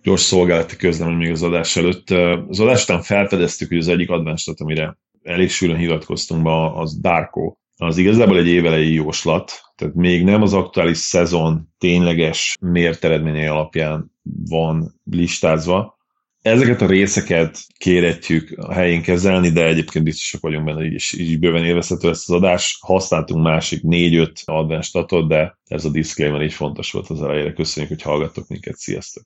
gyors szolgálati közlemény még az adás előtt. Az adás után felfedeztük, hogy az egyik advanced, amire elég sűrűn hivatkoztunk ma, az Darko. Az igazából egy évelei jóslat, tehát még nem az aktuális szezon tényleges mért eredményei alapján van listázva. Ezeket a részeket kérhetjük a helyén kezelni, de egyébként biztosak vagyunk benne, hogy így bőven élvezhető lesz az adás. Használtunk másik 4-5 advanced statot, de ez a disclaimer így fontos volt az elejére. Köszönjük, hogy hallgattok minket. Sziasztok!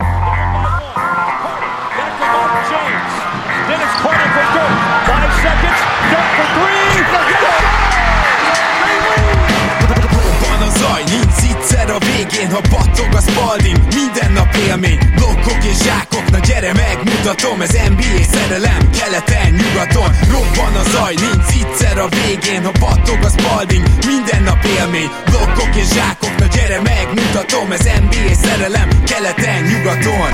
A végén, ha battog a Spalding, minden nap élmény, blokkok és zsákok, na gyere megmutatom, ez NBA szerelem, keleten, nyugaton, robban a zaj, nincs egyszer a végén, ha battog a Spalding, minden nap élmény, blokkok és zsákok, na gyere megmutatom, ez NBA szerelem, keleten, nyugaton.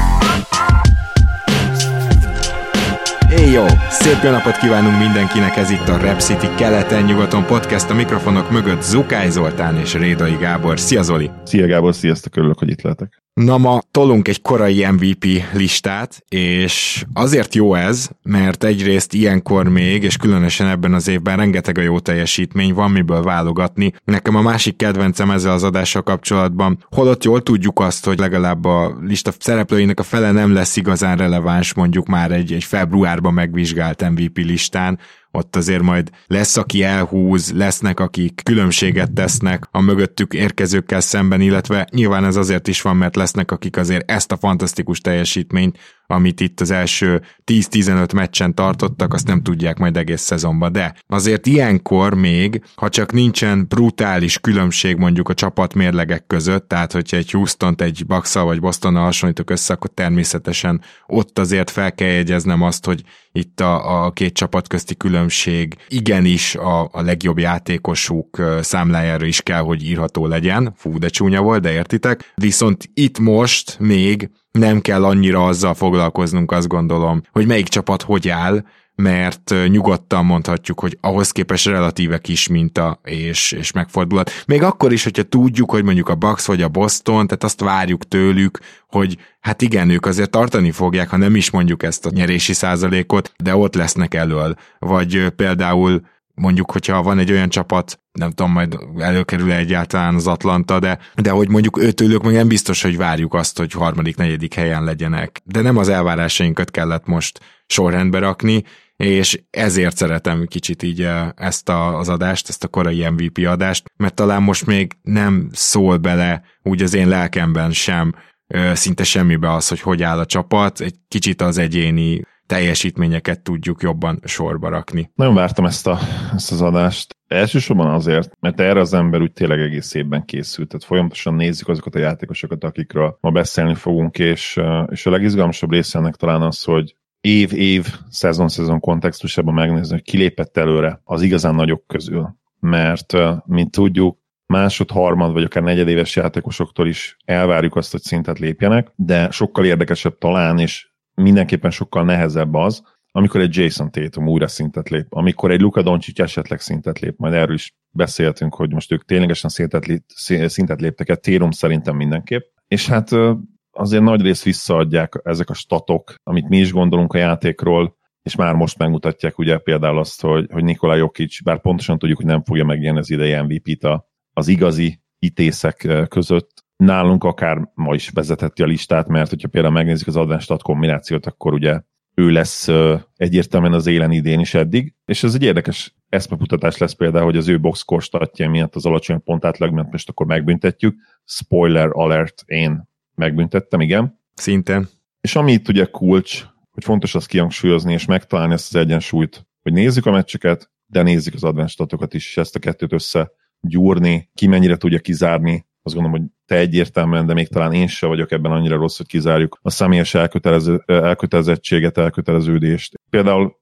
Jó! Szép jó napot kívánunk mindenkinek, ez itt a Rep City keleten-nyugaton podcast, a mikrofonok mögött Zukály Zoltán és Rédai Gábor. Szia Zoli! Szia Gábor, sziasztok, örülök, hogy itt lehetek. Na ma tolunk egy korai MVP listát, és azért jó ez, mert egyrészt ilyenkor még, és különösen ebben az évben rengeteg a jó teljesítmény, van miből válogatni. Nekem a másik kedvencem ezzel az adással kapcsolatban, holott jól tudjuk azt, hogy legalább a lista szereplőinek a fele nem lesz igazán releváns, mondjuk már egy februárban megvizsgált MVP listán, ott azért majd lesz, aki elhúz, lesznek, akik különbséget tesznek a mögöttük érkezőkkel szemben, illetve nyilván ez azért is van, mert lesznek, akik azért ezt a fantasztikus teljesítményt, amit itt az első 10-15 meccsen tartottak, azt nem tudják majd egész szezonban, de azért ilyenkor még, ha csak nincsen brutális különbség mondjuk a csapatmérlegek között, tehát hogyha egy Houstont egy Bucks-szal vagy Bostonnal hasonlítok össze, akkor természetesen ott azért fel kell jegyeznem azt, hogy itt a két csapat közti különbség igenis a legjobb játékosuk számlájára is kell, hogy írható legyen. Fú, de csúnya volt, de értitek. Viszont itt most még nem kell annyira azzal foglalkoznunk, azt gondolom, hogy melyik csapat hogy áll, mert nyugodtan mondhatjuk, hogy ahhoz képest relatíve kis minta és megfordulat. Még akkor is, hogyha tudjuk, hogy mondjuk a Bucks vagy a Boston, tehát azt várjuk tőlük, hogy hát igen, ők azért tartani fogják, ha nem is mondjuk ezt a nyerési százalékot, de ott lesznek elől. Vagy például mondjuk, hogyha van egy olyan csapat, nem tudom, majd előkerül egyáltalán az Atlanta, de hogy mondjuk őtőlük meg nem biztos, hogy várjuk azt, hogy harmadik, negyedik helyen legyenek. De nem az elvárásainkat kellett most sorrendbe rakni, és ezért szeretem kicsit így ezt az adást, ezt a korai MVP adást, mert talán most még nem szól bele úgy az én lelkemben sem szinte semmibe az, hogy áll a csapat, egy kicsit az egyéni teljesítményeket tudjuk jobban sorba rakni. Nagyon vártam ezt az adást. Elsősorban azért, mert erre az ember úgy tényleg egész évben készült. Tehát folyamatosan nézzük azokat a játékosokat, akikről ma beszélni fogunk, és a legizgalmasabb része ennek talán az, hogy év, szezon kontextusában megnézni, hogy kilépett előre az igazán nagyok közül. Mert, mint tudjuk, harmad vagy akár negyedéves játékosoktól is elvárjuk azt, hogy szintet lépjenek, de sokkal érdekesebb talán, és mindenképpen sokkal nehezebb az, amikor egy Jason Tatum újra szintet lép, amikor egy Luka Doncic esetleg szintet lép, majd erről is beszéltünk, hogy most ők ténylegesen szintet léptek-e, Tatum szerintem mindenképp, és hát azért nagy részt visszaadják ezek a statok, amit mi is gondolunk a játékról, és már most megmutatják ugye például azt, hogy Nikola Jokic, bár pontosan tudjuk, hogy nem fogja megnyerni az idei MVP-t az igazi itészek között, nálunk akár ma is vezetheti a listát, mert hogyha például megnézzük az advanced stat kombinációt, akkor ugye ő lesz egyértelműen az élen idén is eddig, és ez egy érdekes eszmefutatás lesz például, hogy az ő boxscore statja miatt az alacsony pontátlag, mert most akkor megbüntetjük. Spoiler alert, én megbüntettem, igen. Szintén. És ami itt ugye kulcs, hogy fontos azt kihangsúlyozni és megtalálni ezt az egyensúlyt, hogy nézzük a meccseket, de nézzük az advanced statokat is, és ezt a kettőt összegyúrni, ki mennyire tudja kizárni. Azt gondolom, hogy te egyértelműen, de még talán én sem vagyok ebben annyira rossz, hogy kizárjuk a személyes elkötelezettséget, elköteleződést. Például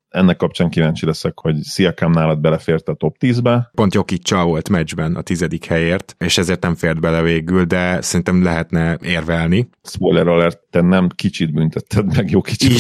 ennek kapcsán kíváncsi leszek, hogy Siakam nálad belefért a top 10-be. Pont Jokic-sal volt meccsben a 10. helyért, és ezért nem fért bele végül, de szerintem lehetne érvelni. Spoiler alert, te nem kicsit büntetted meg Jokicot.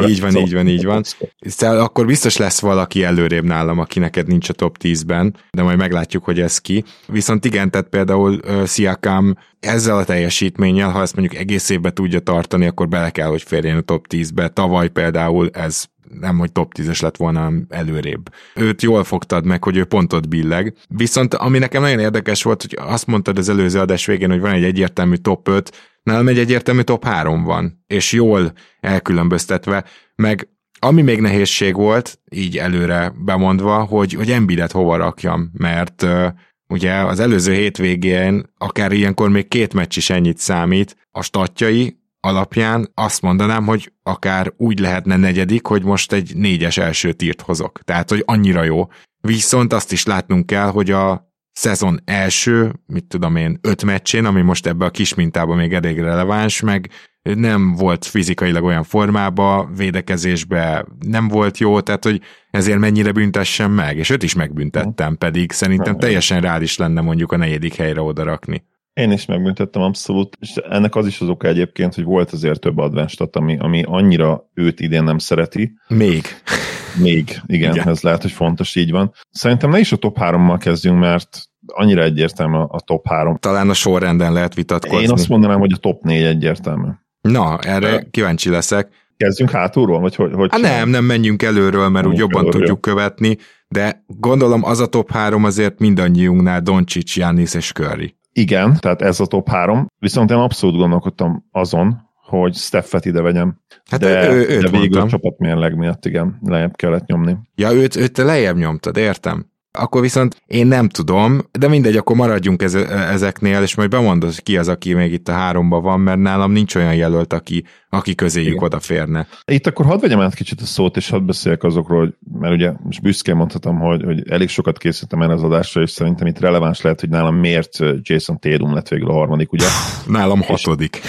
Így van. Szóval akkor biztos lesz valaki előrébb nálam, aki neked nincs a top 10-ben, de majd meglátjuk, hogy ez ki. Viszont igen, tehát például Siakam ezzel a teljesítménnyel, ha ezt mondjuk egész évben tudja tartani, akkor bele kell, hogy férjen a top 10-be. Tavaly például ez nem, hogy top 10-es lett volna, hanem előrébb. Őt jól fogtad meg, hogy ő pontot billeg. Viszont ami nekem nagyon érdekes volt, hogy azt mondtad az előző adás végén, hogy van egy egyértelmű top 5, nálam egy egyértelmű top 3 van, és jól elkülönböztetve, meg ami még nehézség volt, így előre bemondva, hogy Embiidet hova rakjam, mert ugye az előző hétvégén akár ilyenkor még 2 meccs is ennyit számít, a statjai alapján azt mondanám, hogy akár úgy lehetne 4., hogy most egy 4-es első tírt hozok. Tehát, hogy annyira jó. Viszont azt is látnunk kell, hogy a szezon első, 5 meccsén, ami most ebbe a kis mintában még elég releváns, meg nem volt fizikailag olyan formában, védekezésben nem volt jó, tehát hogy ezért mennyire büntessem meg, és őt is megbüntettem, pedig szerintem teljesen reális lenne mondjuk a 4. helyre odarakni. Én is megbüntettem abszolút, és ennek az is az oka egyébként, hogy volt azért több advanced, ami annyira őt idén nem szereti. Még, igen, ez lehet, hogy fontos, így van. Szerintem ne is a top 3-mal kezdjünk, mert annyira egyértelmű a top 3. Talán a sorrenden lehet vitatkozni. Én azt mondanám, hogy a top 4 egyértelmű. Na, erre kíváncsi leszek. Kezdjünk hátulról? Vagy hogy nem menjünk előről, mert úgy jobban tudjuk követni, de gondolom az a top 3 azért mindannyiunknál Doncic, Giannis és Curry. Igen, tehát ez a top 3, viszont én abszolút gondolkodtam azon, hogy Stephet ide vegyem. Hát de végül mondtam. A csapatmérleg miatt igen, lejjebb kellett nyomni. Ja, őt te lejjebb nyomtad, értem. Akkor viszont én nem tudom, de mindegy, akkor maradjunk ezeknél, és majd bemondod, hogy ki az, aki még itt a 3-ban van, mert nálam nincs olyan jelölt, aki közéjük odaférne. Itt akkor hadd vegyem át kicsit a szót, és hadd beszéljek azokról, hogy, mert ugye most büszkén mondhatom, hogy elég sokat készítettem erre az adásra, és szerintem itt releváns lehet, hogy nálam miért Jason Tatum lett végül a 3. ugye? Nálam 6.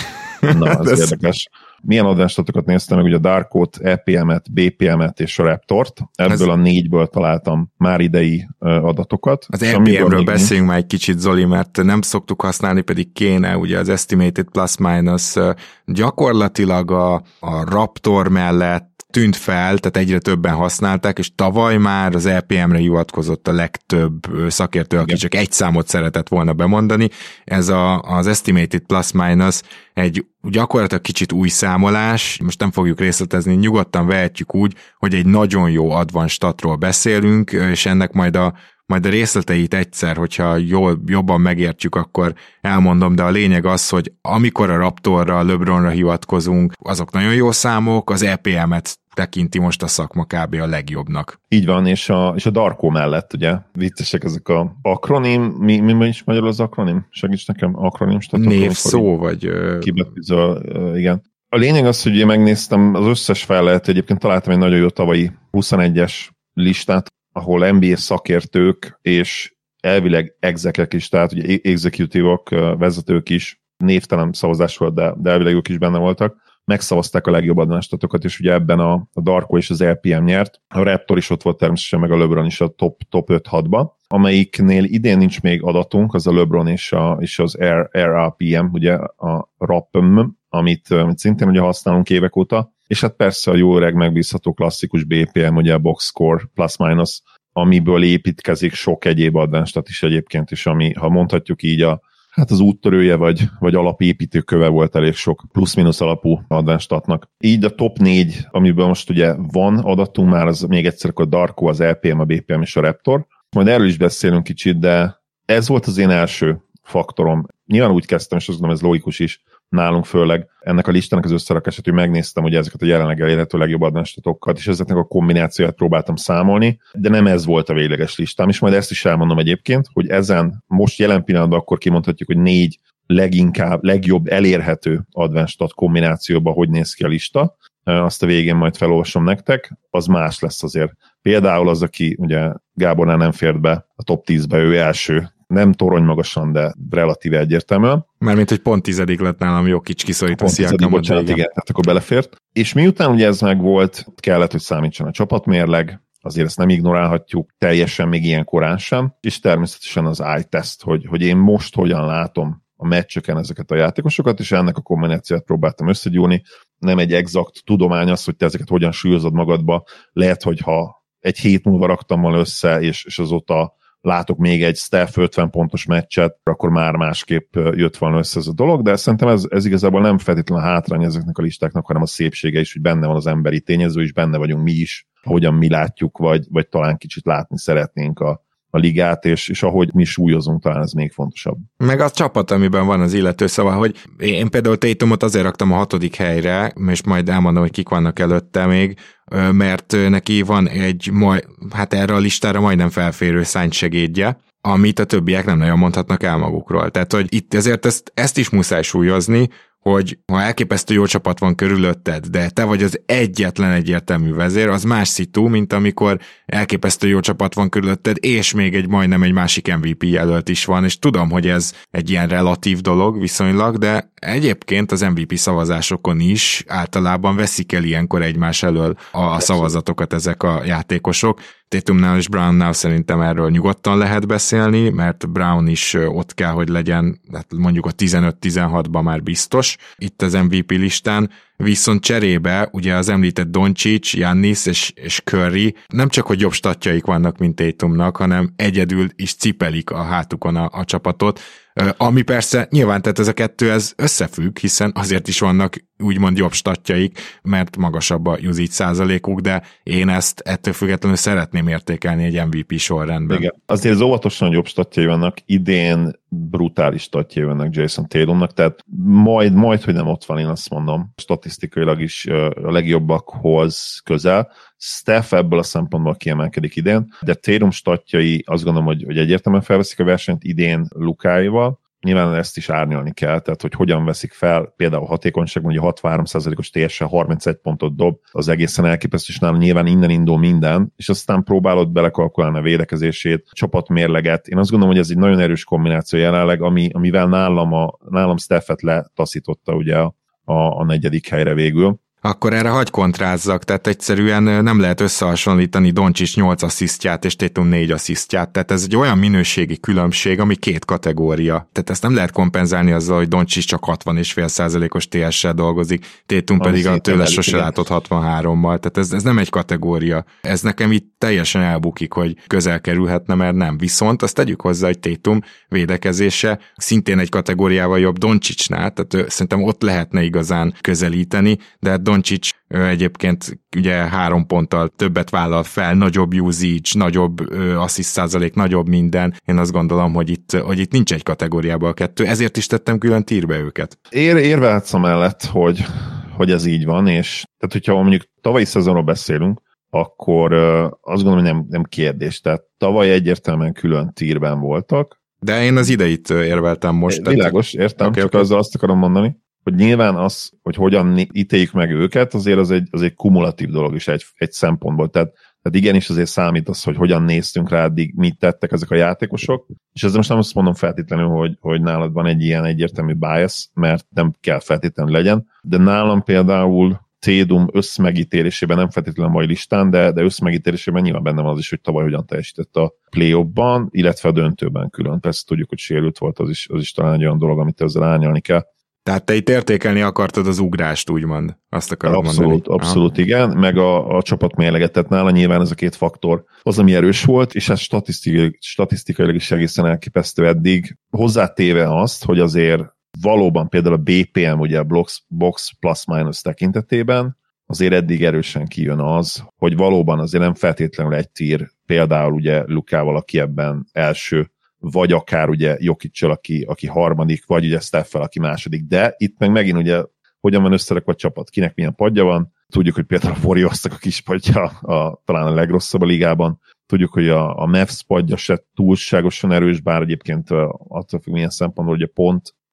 Na, ez érdekes. Milyen advanced-okat néztem meg, ugye a Darkot, EPM-et, BPM-et és a Raptort. Ebből a 4-ből találtam már idei adatokat. Az EPM-ről beszéljünk már egy kicsit, Zoli, mert nem szoktuk használni, pedig kéne, ugye az Estimated Plus Minus gyakorlatilag a Raptor mellett tűnt fel, tehát egyre többen használták, és tavaly már az EPM-re hivatkozott a legtöbb szakértő, aki csak egy számot szeretett volna bemondani. Ez az Estimated Plus Minus egy gyakorlatilag kicsit új számolás, most nem fogjuk részletezni, nyugodtan vehetjük úgy, hogy egy nagyon jó advanced statról beszélünk, és ennek majd a részleteit egyszer, hogyha jobban megértjük, akkor elmondom, de a lényeg az, hogy amikor a Raptorra, a LeBronra hivatkozunk, azok nagyon jó számok, az EPM-et tekinti most a szakma kb. A legjobbnak. Így van, és a Darko mellett, ugye, viccesek ezek a akronim, mi is magyarul az akronim? Segíts nekem, akronim. Névszó, vagy... Kibetűzöl, igen. A lényeg az, hogy én megnéztem az összes fellet, egyébként találtam egy nagyon jó tavalyi 21-es listát, ahol NBA szakértők és elvileg exekek is, tehát ugye executive-ok, vezetők is, névtelen szavazás volt, de elvileg ők is benne voltak, megszavazták a legjobb advanced-okat, és ugye ebben a Darko és az LPM nyert. A Raptor is ott volt természetesen, meg a LeBron is a top 5-6-ba. Amelyiknél idén nincs még adatunk, az a LeBron és az RAPM, ugye a RAPM, amit szintén ugye használunk évek óta, és hát persze a jó öreg megbízható klasszikus BPM, ugye a box score plus-minus, amiből építkezik sok egyéb advanced is egyébként, és ami, ha mondhatjuk így, az úttörője vagy alapépítőköve volt elég sok plusz-minusz alapú advanced-nak. Így a top 4, amiből most ugye van adatunk már, az még egyszer a Darko, az LPM, a BPM és a Raptor. Majd erről is beszélünk kicsit, de ez volt az én első faktorom. Nyilván úgy kezdtem, és azt gondolom, ez logikus is, nálunk főleg ennek a listának az összerakását, hogy megnéztem ugye ezeket a jelenleg elérhető legjobb advanced-okat, és ezeknek a kombinációját próbáltam számolni, de nem ez volt a végleges listám, és majd ezt is elmondom egyébként, hogy ezen most jelen pillanatban akkor kimondhatjuk, hogy 4 legjobb elérhető advanced kombinációban hogy néz ki a lista, azt a végén majd felolvasom nektek, az más lesz azért. Például az, aki ugye Gábornál nem fért be a top 10-be, ő első nem torony magasan, de relatíve egyértelműen. Mármint, hogy pont 10. lett nálam, jó kicsi kiszorít a Siakamot, igen, tehát akkor belefért. És miután ugye ez meg volt, kellett, hogy számítson a csapatmérleg, azért ezt nem ignorálhatjuk teljesen, még ilyen korán sem, és természetesen az eye test, hogy én most hogyan látom a meccseken ezeket a játékosokat, és ennek a kombinációt próbáltam összegyúrni. Nem egy exakt tudomány az, hogy te ezeket hogyan súlyozod magadba. Lehet, hogy ha egy hét múlva raktam volna össze, és azóta látok még egy Steph 50 pontos meccset, akkor már másképp jött volna össze ez a dolog, de szerintem ez igazából nem feltétlenül hátrány ezeknek a listáknak, hanem a szépsége is, hogy benne van az emberi tényező, és benne vagyunk mi is, hogyan mi látjuk, vagy talán kicsit látni szeretnénk a ligát, és ahogy mi súlyozunk, talán ez még fontosabb. Meg a csapat, amiben van az illető, szóval, hogy én például Tatumot azért raktam a 6. helyre, és majd elmondom, hogy kik vannak előtte még, mert neki van hát erre a listára majdnem felférő szánysegédje, amit a többiek nem nagyon mondhatnak el magukról. Tehát, hogy itt ezért ezt is muszáj súlyozni, hogy ha elképesztő jó csapat van körülötted, de te vagy az egyetlen egyértelmű vezér, az más szitu, mint amikor elképesztő jó csapat van körülötted, és még majdnem egy másik MVP jelölt is van, és tudom, hogy ez egy ilyen relatív dolog viszonylag, de egyébként az MVP szavazásokon is általában veszik el ilyenkor egymás elől a szavazatokat ezek a játékosok. Tatumnál és Brownnál szerintem erről nyugodtan lehet beszélni, mert Brown is ott kell, hogy legyen, hát mondjuk a 15-16-ban már biztos itt az MVP listán, viszont cserébe ugye az említett Doncic, Giannis és Curry nem csak, hogy jobb statjaik vannak, mint Tatumnak, hanem egyedül is cipelik a hátukon a csapatot, ami persze nyilván, tehát ez a kettő ez összefügg, hiszen azért is vannak úgymond jobb statjaik, mert magasabb a usage százalékuk, de én ezt ettől függetlenül szeretném értékelni egy MVP sorrendben. Igen. Azért óvatosan jobb statjai vannak, idén brutális statjai vannak Jason Tatumnak, tehát majd, hogy nem ott van, én azt mondom, statisztikailag is a legjobbakhoz közel. Steph ebből a szempontból kiemelkedik idén, de Tatum statjai azt gondolom, hogy egyértelműen felveszik a versenyt idén Lukáival. Nyilván ezt is árnyalni kell, tehát hogy hogyan veszik fel, például hatékonyságban, ugye 63%-os TS-sel 31 pontot dob, az egészen elképesztő, és nálam nyilván innen indul minden, és aztán próbálod belekalkulálni a védekezését, csapatmérleget. Én azt gondolom, hogy ez egy nagyon erős kombináció jelenleg, amivel nálam Stephet letaszította ugye a 4. helyre végül. Akkor erre hagy kontrázzak, tehát egyszerűen nem lehet összehasonlítani Doncic 8 asszisztját és Tatum 4 asszisztját, tehát ez egy olyan minőségi különbség, ami 2 kategória. Tehát ezt nem lehet kompenzálni azzal, hogy Doncic csak 60,5%-os TS-sel dolgozik, Tatum pedig a tőle sose látott 63-mal, tehát ez nem egy kategória. Ez nekem itt teljesen elbukik, hogy közel kerülhetne, mert nem. Viszont azt tegyük hozzá, hogy Tatum védekezése szintén egy kategóriával jobb Doncicnál, tehát szerintem ott lehetne igazán közelíteni, de Doncic egyébként ugye 3 ponttal többet vállal fel, nagyobb usage, nagyobb assziszt százalék, nagyobb minden. Én azt gondolom, hogy itt nincs egy kategóriában a kettő, ezért is tettem külön tírbe őket. Érvehetsz amellett, hogy ez így van, és tehát hogyha mondjuk tavalyi szezonról beszélünk, akkor azt gondolom, hogy nem kérdés. Tehát tavaly egyértelműen külön tírben voltak. De én az ideit érveltem most. Világos, értem, okay, csak azzal azt akarom mondani, hogy nyilván az, hogy hogyan ítéljük meg őket, azért az egy kumulatív dolog is egy szempontból. Tehát igenis azért számít az, hogy hogyan néztünk rá eddig, mit tettek ezek a játékosok, és ezzel most nem azt mondom feltétlenül, hogy nálad van egy ilyen egyértelmű bias, mert nem kell feltétlenül legyen, de nálam például Tatum összmegítélésében nem feltétlenül a mai listán, de összmegítélésében nyilván benne van az is, hogy tavaly hogyan teljesített a play-offban, illetve a döntőben külön. Persze tudjuk, hogy sérült volt, az is talán egy olyan dolog, amit ezzel árnyalni kell. Tehát te itt értékelni akartad az ugrást, úgymond. Azt akarod mondani. Abszolút igen, meg a csapat mérleget, tehát nála nyilván ez a 2 faktor az, ami erős volt, és ez statisztikailag is egészen elképesztő eddig. Hozzátéve azt, hogy azért valóban például a BPM, ugye a box plus-minus tekintetében azért eddig erősen kijön az, hogy valóban azért nem feltétlenül egy tír, például ugye Lukával, aki ebben első, vagy akár ugye Jokiccal, aki harmadik, vagy ugye Stephel, aki második, de itt meg megint ugye hogyan van összerakva a csapat, kinek milyen padja van, tudjuk, hogy például a Warriorsnak a kis padja talán a legrosszabb a ligában, tudjuk, hogy a Mavs padja se túlságosan erős, bár egyébként attól függ milyen szempontból, hogy a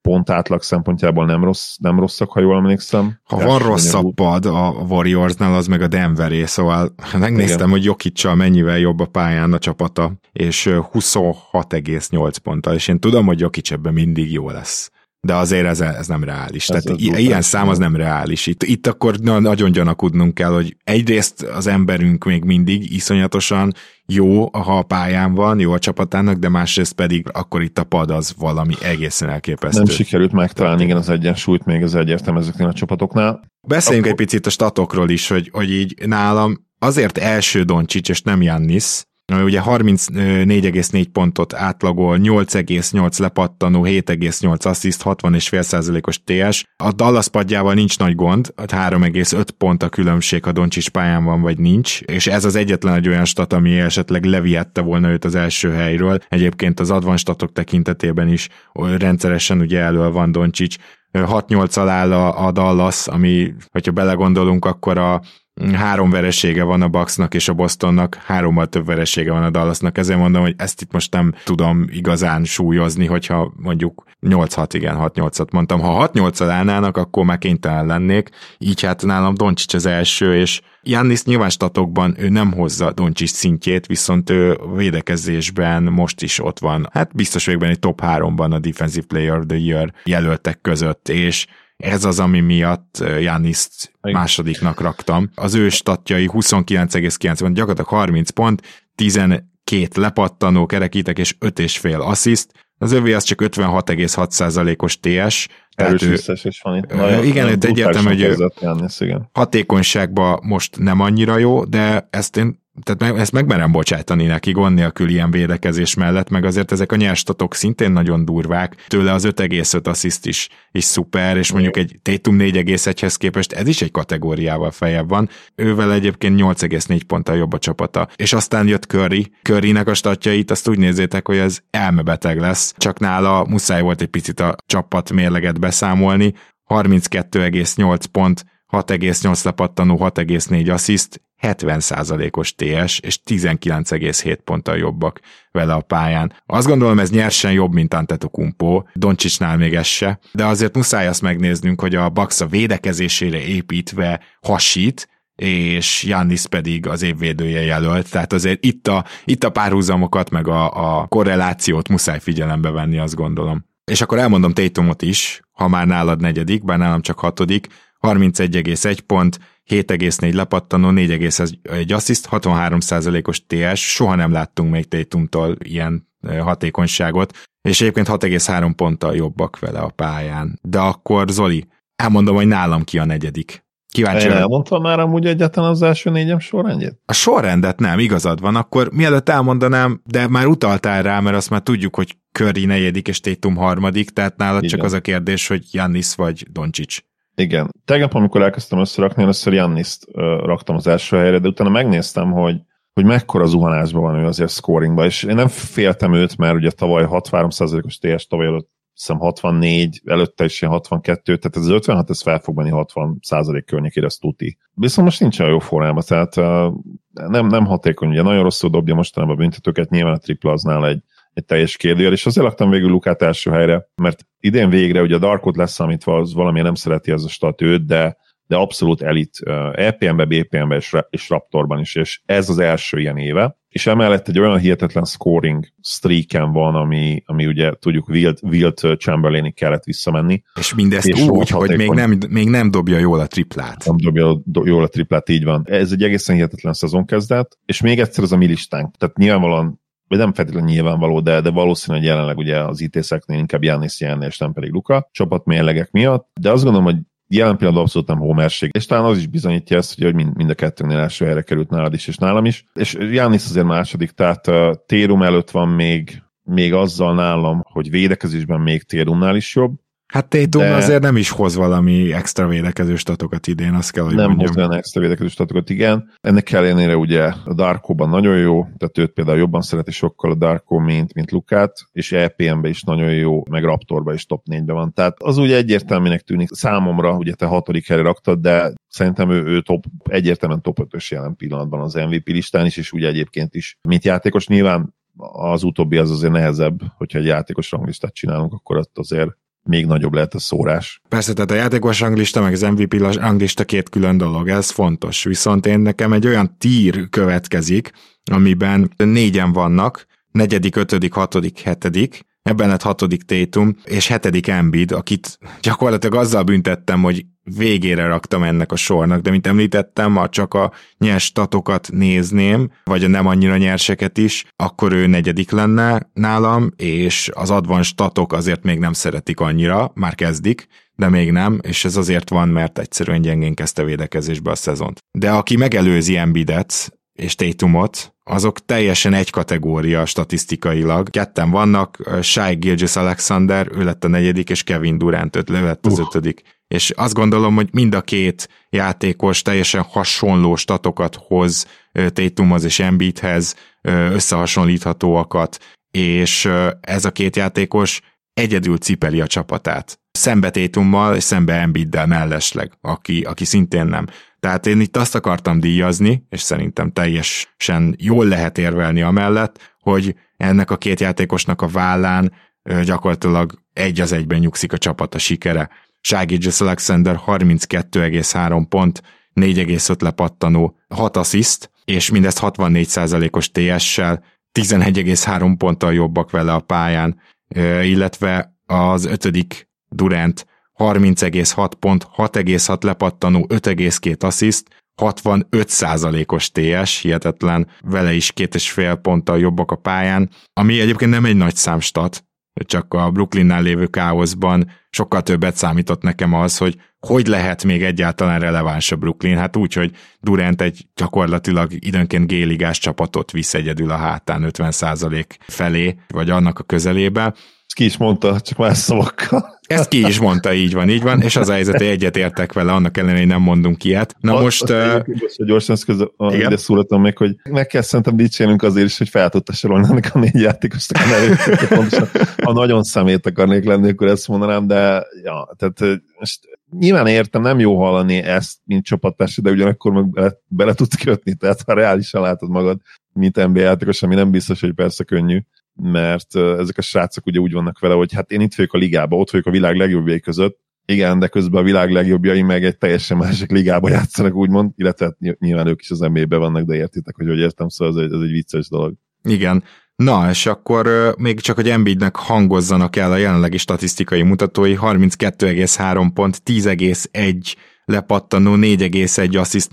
pont átlag szempontjából nem rosszak, ha jól emlékszem. Ha van rosszabb pad a Warriorsnál, az meg a Denveré, szóval megnéztem, hogy Jokic-sal mennyivel jobb a pályán a csapata, és 26,8 ponttal, és én tudom, hogy Jokic ebben mindig jó lesz. De azért ez nem reális. Tehát ilyen szám az nem reális. Itt akkor nagyon gyanakodnunk kell, hogy egyrészt az emberünk még mindig iszonyatosan jó, ha a pályán van, jó a csapatának, de másrészt pedig akkor itt a pad az valami egészen elképesztő. Nem sikerült megtalálni igen az egyensúlyt még az egyértelmű ezeknél a csapatoknál. Beszéljünk egy picit a statokról is, hogy így nálam azért első Doncic és nem Giannis, ugye 34,4 pontot átlagol, 8,8 lepattanó, 7,8 assziszt, 60,5%-os TS. A Dallas padjával nincs nagy gond, 3,5 pont a különbség, ha Doncic pályán van vagy nincs, és ez az egyetlen egy olyan stat, ami esetleg levihette volna őt az első helyről. Egyébként az advanced statok tekintetében is rendszeresen ugye elől van Doncic. 6-8-al áll a Dallas, ami, hogyha belegondolunk, akkor a 3 veresége van a Bucksnak és a Bostonnak, 3-mal több veresége van a Dallasnak, ezért mondom, hogy ezt itt most nem tudom igazán súlyozni, hogyha mondjuk 6-8-at mondtam. Ha 6-8-al állnának, akkor már kénytelen lennék, így hát nálam Doncic az első, és Giannis nyilván statokban ő nem hozza Doncic szintjét, viszont ő védekezésben most is ott van. Hát biztos vagyok benne, egy top 3-ban a Defensive Player of the Year jelöltek között, és ez az, ami miatt Giannist másodiknak raktam. Az ő statjai 29,9, gyakorlatilag 30 pont, 12 lepattanó, kerekítek és 5,5 assziszt. Az övé az csak 56,6%-os TS. Erős visszaesés van itt. Igen, őt egyértelmű, hogy Giannis, hatékonyságban most nem annyira jó, de ezt megmerem bocsátani neki gond nélkül ilyen védekezés mellett, meg azért ezek a nyerstatok szintén nagyon durvák, tőle az 5,5 assziszt is szuper, és mondjuk egy Tatum 4,1-hez képest ez is egy kategóriával feljebb van, ővel egyébként 8,4 ponttal jobb a csapata. És aztán jött Currynek a statjait, azt úgy nézzétek, hogy ez elmebeteg lesz, csak nála muszáj volt egy picit a csapat mérleget beszámolni, 32,8 pont, 6,8 lepattanó, 6,4 assziszt, 70%-os TS, és 19,7 ponttal jobbak vele a pályán. Azt gondolom, ez nyersen jobb, mint Antetokounmpo, Doncicnál még ez se, de azért muszáj azt megnéznünk, hogy a Bucks a védekezésére építve hasít, és Giannis pedig az évvédője jelölt, tehát azért itt a párhuzamokat, meg a korrelációt muszáj figyelembe venni, azt gondolom. És akkor elmondom Tatumot is, ha már nálad negyedik, bár nálam csak hatodik, 31,1 pont, 7,4 lepattanó, 4,1 assziszt, 63%-os TS, soha nem láttunk még Tatumtól ilyen hatékonyságot, és egyébként 6,3 ponttal jobbak vele a pályán. De akkor Zoli, elmondom, hogy nálam ki a negyedik. Kíváncsi. Én elmondtam már amúgy egyáltalán az első 4-em sorrendjét? A sorrendet nem, igazad van, akkor mielőtt elmondanám, de már utaltál rá, mert azt már tudjuk, hogy Curry negyedik és Tatum harmadik, tehát nálad csak az a kérdés, hogy Giannis vagy Doncic. Igen. Tegnap, amikor elkezdtem összerakni, először Giannist raktam az első helyre, de utána megnéztem, hogy mekkora zuhanásban van ő azért scoringban, és én nem féltem őt, mert ugye tavaly 63%-os TS, tavaly előtt hiszem 64, előtte is ilyen 62, tehát ez az 56, ez fel fog menni 60% környékére, ez tuti. Viszont most nincs olyan jó formában, tehát nem hatékony, ugye nagyon rosszul dobja mostanában a büntetőket, nyilván a tripla az nála egy teljes kérdőjel, és azért laktam végül Lukát első helyre, mert idén végre ugye a Darkot leszámítva az valamilyen nem szereti ez a stat őt, de abszolút elit EPM-be, BPM-be és Raptorban is, és ez az első ilyen éve, és emellett egy olyan hihetetlen scoring streaken van, ami ugye tudjuk Wilt Chamberlainig kellett visszamenni. És mindezt úgy, hogy még nem dobja jól a triplát. Nem dobja jól a triplát, így van. Ez egy egészen hihetetlen szezonkezdet, és még egyszer az a mi listánk, tehát nyilvánvalóan vagy nem feltétlenül nyilvánvaló, de valószínű, hogy jelenleg ugye az ITS-eknél inkább Giannis jelenne, és nem pedig Luka, csapatmérlegek miatt, de azt gondolom, hogy jelen pillanatban abszolút nem hómerség, és talán az is bizonyítja ezt, hogy mind a kettőnél első helyre került nálad is, és nálam is, és Giannis azért második, tehát Tatum előtt van még azzal nálam, hogy védekezésben még Tatumnál is jobb. Hát Tatum azért nem is hoz valami extra védekező statokat idén, azt kell, hogy nem mondjam. Nem hoz olyan extra védekező statokat, igen. Ennek ellenére ugye a Darko-ban nagyon jó, tehát őt például jobban szereti sokkal a Darko, mint Lukát, és EPM-ben is nagyon jó, meg Raptorban is top 4-ben van. Tehát az ugye egyértelműnek tűnik. Számomra ugye te 6. helyre raktad, de szerintem ő egyértelműen top 5-ös jelen pillanatban az MVP listán is, és ugye egyébként is, mint játékos nyilván az utóbbi az azért nehezebb, hogyha egy játékos ranglistát csinálunk, akkor ott azért még nagyobb lehet a szórás. Persze, tehát a játékos ranglista, meg az MVP ranglista két külön dolog, ez fontos. Viszont nekem egy olyan tier következik, amiben 4-en vannak, 4., 5., 6., 7., ebben lett 6. Tatum, és 7. Embiid, akit gyakorlatilag azzal büntettem, hogy végére raktam ennek a sornak, de mint említettem, ha csak a nyers statokat nézném, vagy a nem annyira nyerseket is, akkor ő 4. lenne nálam, és az advanced statok azért még nem szeretik annyira, már kezdik, de még nem, és ez azért van, mert egyszerűen gyengén kezdte védekezésbe a szezont. De aki megelőzi Embiidet és Tatumot, azok teljesen egy kategória statisztikailag. Ketten vannak, Shai Gilgeous-Alexander, ő lett a 4., és Kevin Durant, ő lett az 5. És azt gondolom, hogy mind a két játékos teljesen hasonló statokat hoz Tatumhoz és Embiidhez, összehasonlíthatóakat, és ez a két játékos egyedül cipeli a csapatát. Szembe Tatummal és szembe Embiiddel mellesleg, aki szintén nem. Tehát én itt azt akartam díjazni, és szerintem teljesen jól lehet érvelni amellett, hogy ennek a két játékosnak a vállán gyakorlatilag 1-1 nyugszik a csapata sikere. Shai Gilgeous-Alexander 32,3 pont, 4,5 lepattanó, 6 assziszt, és mindezt 64%-os TS-sel, 11,3 ponttal jobbak vele a pályán, illetve az 5. Durant 30,6 pont, 6,6 lepattanó, 5,2 assziszt, 65%-os TS, hihetetlen, vele is 2,5 ponttal jobbak a pályán, ami egyébként nem egy nagy számstat, csak a Brooklynnál lévő káoszban sokkal többet számított nekem az, hogy lehet még egyáltalán releváns a Brooklyn, hát úgy, hogy Durant egy gyakorlatilag időnként G-ligás csapatot visz egyedül a hátán 50% felé, vagy annak a közelébe. Ezt ki is mondta, csak más szavakkal. Ezt ki is mondta, így van, és az a helyzet, hogy egyet értek vele, annak ellenére, hogy nem mondunk ilyet. Na most... Gyorsan ide szúratom még, hogy meg kell szerintem dicsérnünk azért is, hogy fel tudta sorolni ennek a 4 játékosnak a nevét. Pontosan, ha nagyon szemét akarnék lenni, akkor ezt mondanám, de ja, tehát most nyilván értem, nem jó hallani ezt, mint csapattársa, de ugyanakkor meg bele tudsz kötni, tehát ha reálisan látod magad, mint NBA játékos, ami nem biztos, hogy persze könnyű, mert ezek a srácok ugye úgy vannak vele, hogy hát én itt vagyok a ligába, ott vagyok a világ legjobbjai között, igen, de közben a világ legjobbjai meg egy teljesen másik ligába játszanak, úgymond, illetve nyilván ők is az NBA-ben vannak, de értitek, hogy értem, szóval ez egy vicces dolog. Igen. Na, és akkor még csak, hogy Embiidnek hangozzanak el a jelenlegi statisztikai mutatói, 32,3 pont, 10,1 lepattanó, 4,1 assziszt,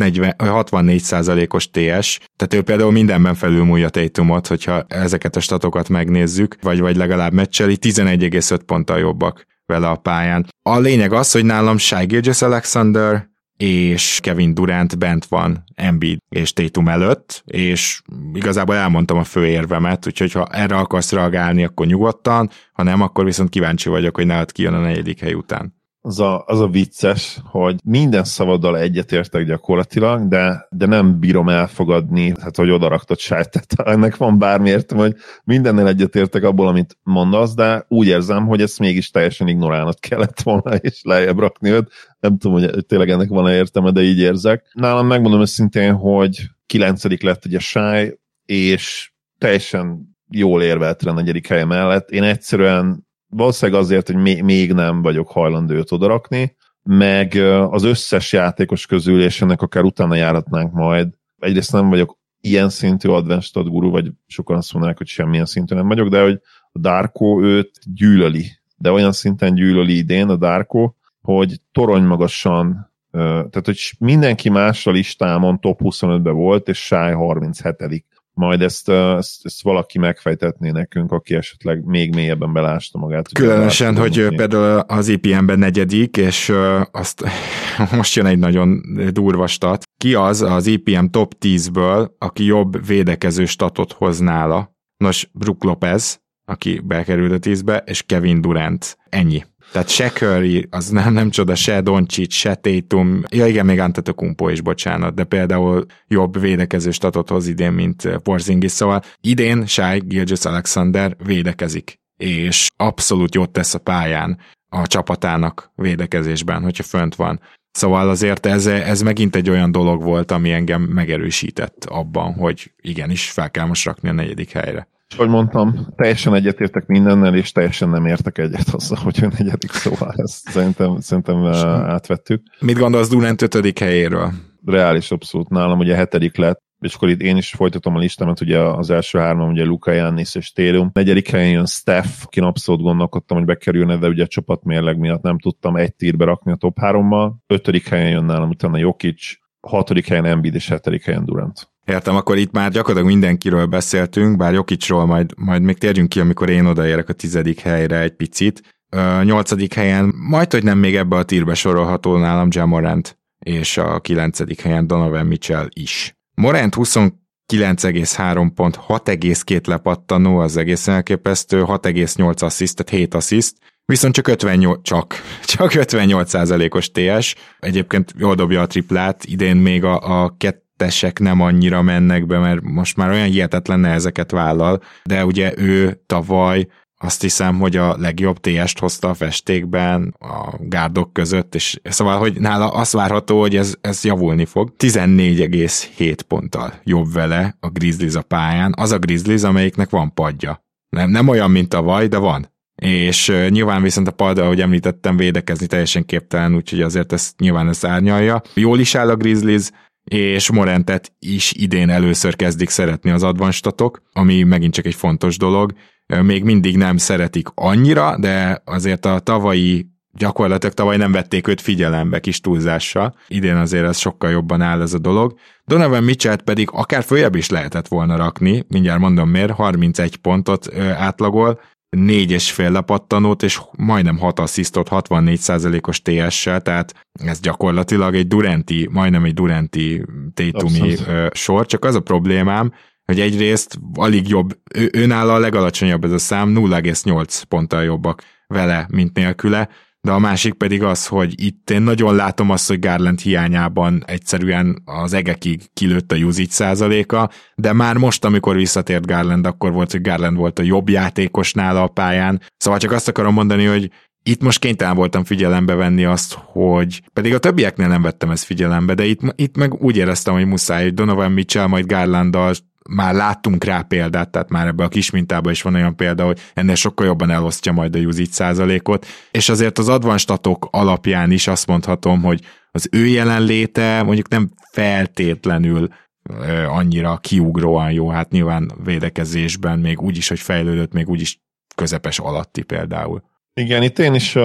64%-os TS, tehát ő például mindenben felülmúlja Tatumot, hogyha ezeket a statokat megnézzük, vagy legalább meccseli, 11,5 ponttal jobbak vele a pályán. A lényeg az, hogy nálam Shai Gilgeous-Alexander és Kevin Durant bent van Embiid és Tatum előtt, és igazából elmondtam a fő érvemet, úgyhogy ha erre akarsz reagálni, akkor nyugodtan, ha nem, akkor viszont kíváncsi vagyok, hogy nálad kijön a 4. hely után. Az a vicces, hogy minden szavaddal egyetértek gyakorlatilag, de nem bírom elfogadni, hát hogy odaraktad Shai, tehát ennek van bármi értem, hogy mindennel egyetértek abból, amit mondasz, de úgy érzem, hogy ezt mégis teljesen ignorálnod kellett volna, és lejjebb rakni őt. Nem tudom, hogy tényleg ennek van-e értelme, de így érzek. Nálam megmondom őszintén, hogy 9. lett ugye Shai, és teljesen jól érvelt a 4. helye mellett. Én egyszerűen valószínűleg azért, hogy még nem vagyok hajlandó őt odarakni, meg az összes játékos közül, és ennek akár utána járatnánk majd. Egyrészt nem vagyok ilyen szintű advanced stat guru, vagy sokan azt mondanák, hogy semmilyen szintű nem vagyok, de hogy a Darko őt gyűlöli. De olyan szinten gyűlöli idén a Darko, hogy toronymagasan, tehát hogy mindenki más a listámon top 25-ben volt, és Shai 37. Majd ezt valaki megfejtetné nekünk, aki esetleg még mélyebben belásta magát. Különösen, hogy például az EPM-ben 4. és azt most jön egy nagyon durva stat. Ki az EPM top 10-ből, aki jobb védekező statot hoz nála? Nos, Brook Lopez, aki bekerült a 10-be, és Kevin Durant. Ennyi. Tehát se Curry, az nem csoda, se Doncic, se Tatum, ja igen, még Antetokounmpo is, bocsánat, de például jobb védekező statot hoz idén, mint Porzingis, szóval idén Shai Gilgeous-Alexander védekezik, és abszolút jót tesz a pályán a csapatának védekezésben, hogyha fönt van. Szóval azért ez megint egy olyan dolog volt, ami engem megerősített abban, hogy igenis fel kell most rakni a 4. helyre. És ahogy mondtam, teljesen egyetértek mindennel, és teljesen nem értek egyet azzal, hogy ő negyedik, szóval ezt szerintem átvettük. Mit gondolsz Durant 5. helyéről? Reális abszolút, nálam ugye 7. lett, és akkor itt én is folytatom a listámat, ugye az első 3 ugye Luka, Giannis és Tatum. 4. helyen jön Steph, akin abszolút gondolkodtam, hogy bekerülne, de ugye a csapatmérleg miatt nem tudtam egy tírbe rakni a top 3-mal. 5. helyen jön nálam utána Jokic, 6. helyen Embiid és 7. helyen Durant. Értem, akkor itt már gyakorlatilag mindenkiről beszéltünk, bár Jokicról majd még térjünk ki, amikor én odaérek a 10. helyre egy picit. 8. helyen majdhogy nem még ebbe a tírbe sorolható nálam Ja Morant, és a 9. helyen Donovan Mitchell is. Morant 29,3 pont, 6,2 lepattanó, az egészen elképesztő, 6,8 assziszt, tehát 7 assziszt, viszont csak 58%-os TS, egyébként jól dobja a triplát, idén még a kettesek nem annyira mennek be, mert most már olyan hihetetlen nehezeket vállal, de ugye ő tavaly azt hiszem, hogy a legjobb TS-t hozta a festékben, a gárdok között, és szóval, hogy nála azt várható, hogy ez javulni fog. 14,7 ponttal jobb vele a Grizzlies a pályán. Az a Grizzlies, amelyiknek van padja. Nem olyan, mint tavaly, de van. És nyilván viszont a pad, ahogy említettem, védekezni teljesen képtelen, úgyhogy azért ezt nyilván ezt árnyalja. Jól is áll a Grizzlies, és Morantet is idén először kezdik szeretni az advanstatok, ami megint csak egy fontos dolog. Még mindig nem szeretik annyira, de azért gyakorlatilag tavaly nem vették őt figyelembe kis túlzással. Idén azért ez sokkal jobban áll ez a dolog. Donovan Mitchellt pedig akár följebb is lehetett volna rakni, mindjárt mondom miért, 31 pontot átlagol, 4,5 lepattanót, és majdnem 6 asszisztot, 64%-os TS-sel, tehát ez gyakorlatilag egy Duranti, majdnem egy Duranti Tatumi sor, csak az a problémám, hogy egyrészt alig jobb, őnála a legalacsonyabb ez a szám, 0,8 ponttal jobbak vele, mint nélküle, de a másik pedig az, hogy itt én nagyon látom azt, hogy Garland hiányában egyszerűen az egekig kilőtt a usage százaléka, de már most, amikor visszatért Garland, akkor volt, hogy Garland volt a jobb játékos nála a pályán, szóval csak azt akarom mondani, hogy itt most kénytelen voltam figyelembe venni azt, hogy pedig a többieknél nem vettem ezt figyelembe, de itt meg úgy éreztem, hogy muszáj, hogy Donovan Mitchell majd Garlanddal már láttunk rá példát, tehát már ebbe a kis mintában is van olyan példa, hogy ennél sokkal jobban elosztja majd a usage százalékot, és azért az advanstatok alapján is azt mondhatom, hogy az ő jelenléte mondjuk nem feltétlenül annyira kiugróan jó, hát nyilván védekezésben még úgy is, hogy fejlődött, még úgy is közepes alatti például. Igen, itt én is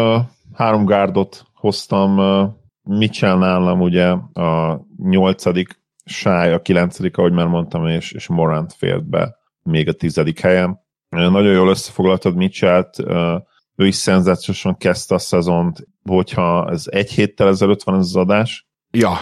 3 gárdot hoztam, Mitchell nálam ugye a 8. Shai a 9., ahogy már mondtam, és Morant fért be még a 10. helyen. Nagyon jól összefoglaltad Mitchellt, ő is szenzációsan kezdte a szezont, hogyha ez egy héttel ezelőtt van ez az adás, ja.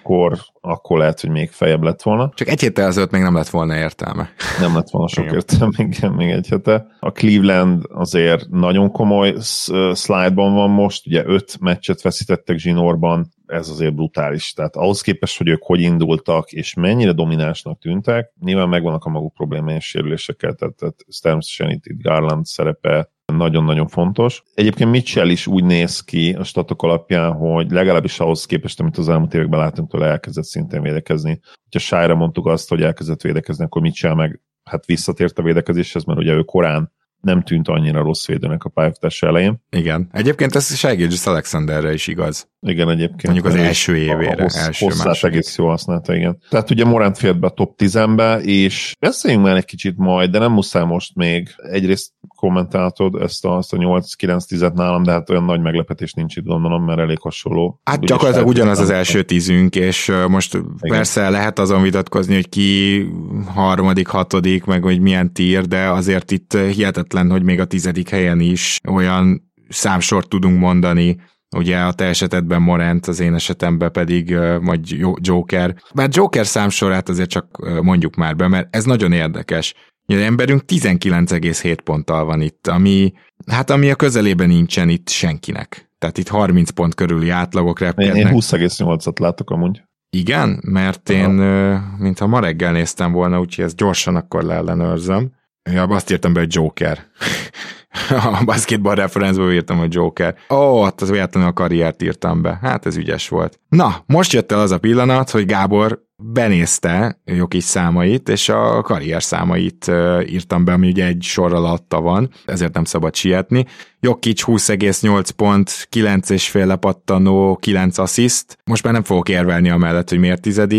akkor lehet, hogy még feljebb lett volna. Csak egy héttel ezelőtt még nem lett volna értelme. Nem lett volna sok értelme, igen, még egy hete. A Cleveland azért nagyon komoly slide-ban van most, ugye 5 meccset veszítettek zsinórban, ez azért brutális. Tehát ahhoz képest, hogy ők hogy indultak, és mennyire dominánsnak tűntek, nyilván megvannak a maguk problémái és sérülésekkel, tehát természetesen itt Garland szerepe nagyon-nagyon fontos. Egyébként Mitchell is úgy néz ki a statok alapján, hogy legalábbis ahhoz képest, amit az elmúlt években látunk tőle, elkezdett szintén védekezni. Ha Shai-ra mondtuk azt, hogy elkezdett védekezni, akkor Mitchell meg hát visszatért a védekezéshez, mert ugye ő korán nem tűnt annyira rossz védőnek a pályafutás elején. Igen. Egyébként ez Shai Gilgeous-Alexanderre is igaz. Igen, egyébként. Mondjuk az első évére. Hosszát egész jól használta, igen. Tehát ugye Morant fért be a top 10-be, és beszéljünk már egy kicsit majd, de nem muszáj most még. Egyrészt kommentáltad ezt a 8-9-10-et nálam, de hát olyan nagy meglepetés nincs itt, gondolom, mert elég hasonló. Hát gyakorlatilag ugyanaz az első 10-ünk, és most igen. Persze lehet azon vitatkozni, hogy ki 3., 6., meg hogy milyen tier, de azért itt hihetetlen, hogy még a 10. helyen is olyan számsort tudunk mondani. Ugye a te esetedben Morant, az én esetemben pedig majd Joker. Bár Joker számsorát azért csak mondjuk már be, mert ez nagyon érdekes. Az emberünk 19,7 ponttal van itt, ami a közelében nincsen itt senkinek. Tehát itt 30 pont körüli átlagok repkednek. Én 20,8-at látok amúgy. Igen, mert én mintha ma reggel néztem volna, úgyhogy ezt gyorsan akkor leellenőrzöm. Ja, azt írtam be, hogy Joker. A basketball referenceből írtam, hogy Joker. Az véletlenül a karriert írtam be. Hát ez ügyes volt. Na, most jött el az a pillanat, hogy Gábor benézte Jokic számait, és a karrier számait írtam be, ami ugye egy sor alatta van, ezért nem szabad sietni. Jokic 20,8 pont, 9,5 lepattanó, 9 assziszt. Most már nem fogok érvelni amellett, hogy miért 10.,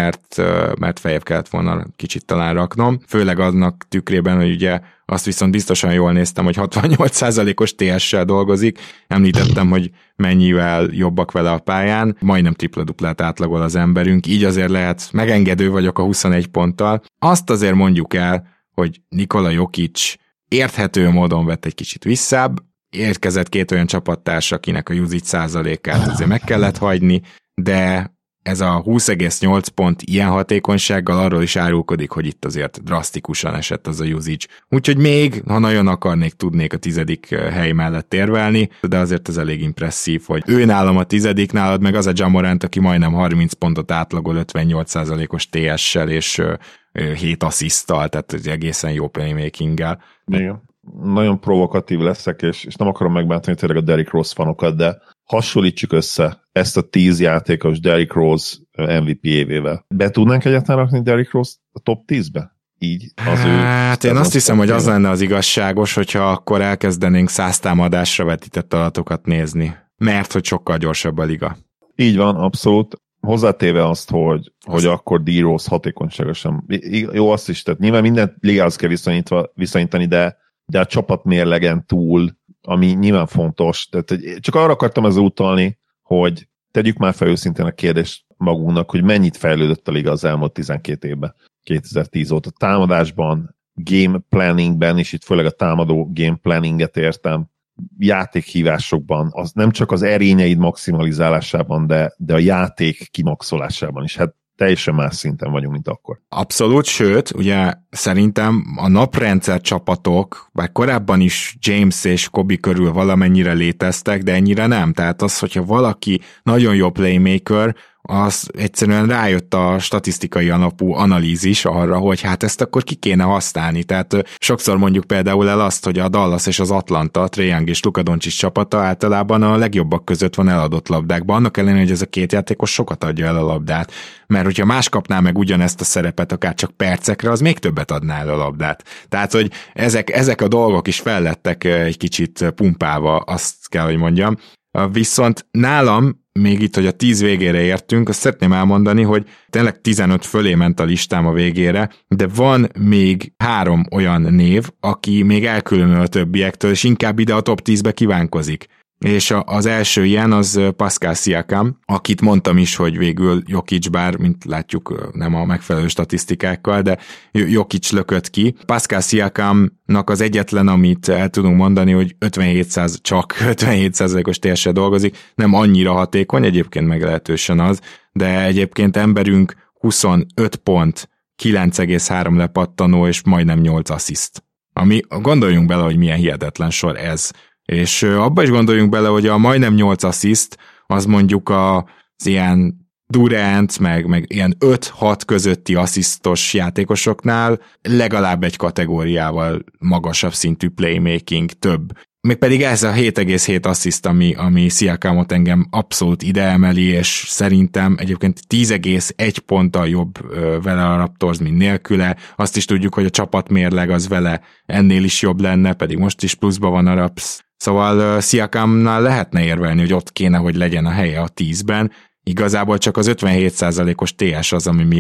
mert feljebb kellett volna kicsit talán raknom. Főleg annak tükrében, hogy ugye azt viszont biztosan jól néztem, hogy 68%-os TS-sel dolgozik. Említettem, hogy mennyivel jobbak vele a pályán. Majdnem tripla-duplát átlagol az emberünk, így azért lehet, megengedő vagyok a 21 ponttal. Azt azért mondjuk el, hogy Nikola Jokic érthető módon vett egy kicsit visszább, érkezett 2 olyan csapattársa, akinek a usage százalékát azért meg kellett hagyni, de ez a 20,8 pont ilyen hatékonysággal arról is árulkodik, hogy itt azért drasztikusan esett az a usage. Úgyhogy még, ha nagyon akarnék, tudnék a 10. hely mellett érvelni, de azért ez elég impresszív, hogy ő nálam a 10., nálad meg az a Ja Morant, aki majdnem 30 pontot átlagol 58%-os TS-sel és 7 assziszttal, tehát egészen jó playmaking-gel. Igen. Nagyon provokatív leszek, és nem akarom megbántani tényleg a Derrick Rose fanokat, de hasonlítsuk össze ezt a 10 játékos Derrick Rose MVP évével. Be tudnánk egyáltalán rakni Derrick Rose a top 10-be? Így az hát én azt hiszem, hogy az lenne az igazságos, hogyha akkor elkezdenénk 100 támadásra vetített adatokat nézni. Mert hogy sokkal gyorsabb a liga. Így van, abszolút. Hozzátéve azt, hogy akkor D-Rose hatékonyságosan. Jó, azt is, tehát nyilván minden ligához kell viszonyítani, de a csapatmérlegen túl, ami nyilván fontos. Tehát csak arra akartam ezzel utalni, hogy tegyük már fel őszintén a kérdést magunknak, hogy mennyit fejlődött a liga az elmúlt 12 évben, 2010 óta. Támadásban, game planningben, és itt főleg a támadó game planninget értem, játékhívásokban, az nem csak az erényeid maximalizálásában, de a játék kimaxolásában is. Hát teljesen más szinten vagyunk, mint akkor. Abszolút, sőt, ugye szerintem a naprendszer csapatok, bár korábban is James és Kobe körül valamennyire léteztek, de ennyire nem. Tehát az, hogyha valaki nagyon jó playmaker, az egyszerűen rájött a statisztikai alapú analízis arra, hogy hát ezt akkor ki kéne használni. Tehát sokszor mondjuk például el azt, hogy a Dallas és az Atlanta, Trae Young és Luka Doncic csapata általában a legjobbak között van eladott labdákban, annak ellenére, hogy ez a két játékos sokat adja el a labdát. Mert hogyha más kapná meg ugyanezt a szerepet, akár csak percekre, az még többet adná el a labdát. Tehát, hogy ezek a dolgok is fellettek egy kicsit pumpálva, azt kell, hogy mondjam. Viszont nálam, még itt, hogy a 10 végére értünk, azt szeretném elmondani, hogy tényleg 15 fölé ment a listám a végére, de van még 3 olyan név, aki még elkülönül a többiektől, és inkább ide a top 10-be kívánkozik. És az első ilyen az Pascal Siakam, akit mondtam is, hogy végül Jokic, bár, mint látjuk, nem a megfelelő statisztikákkal, de Jokic lökött ki. Pascal Siakamnak az egyetlen, amit el tudunk mondani, hogy csak 57%-os TS-sel dolgozik, nem annyira hatékony, egyébként meglehetősen az, de egyébként emberünk 25 pont, 9,3 lepattanó, és majdnem 8 assziszt. Ami, gondoljunk bele, hogy milyen hihetetlen sor ez. És abba is gondoljunk bele, hogy a majdnem 8 assziszt, az mondjuk az ilyen Durant, meg ilyen 5-6 közötti asszisztos játékosoknál legalább egy kategóriával magasabb szintű playmaking, több. Mégpedig ez a 7,7 assziszt, ami Siakamot engem abszolút ide emeli, és szerintem egyébként 10,1 ponttal jobb vele a Raptors, mint nélküle. Azt is tudjuk, hogy a csapatmérleg az vele ennél is jobb lenne, pedig most is pluszban van a Raps. Szóval Siakamnál lehetne érvelni, hogy ott kéne, hogy legyen a helye a 10-ben. Igazából csak az 57%-os TS az, ami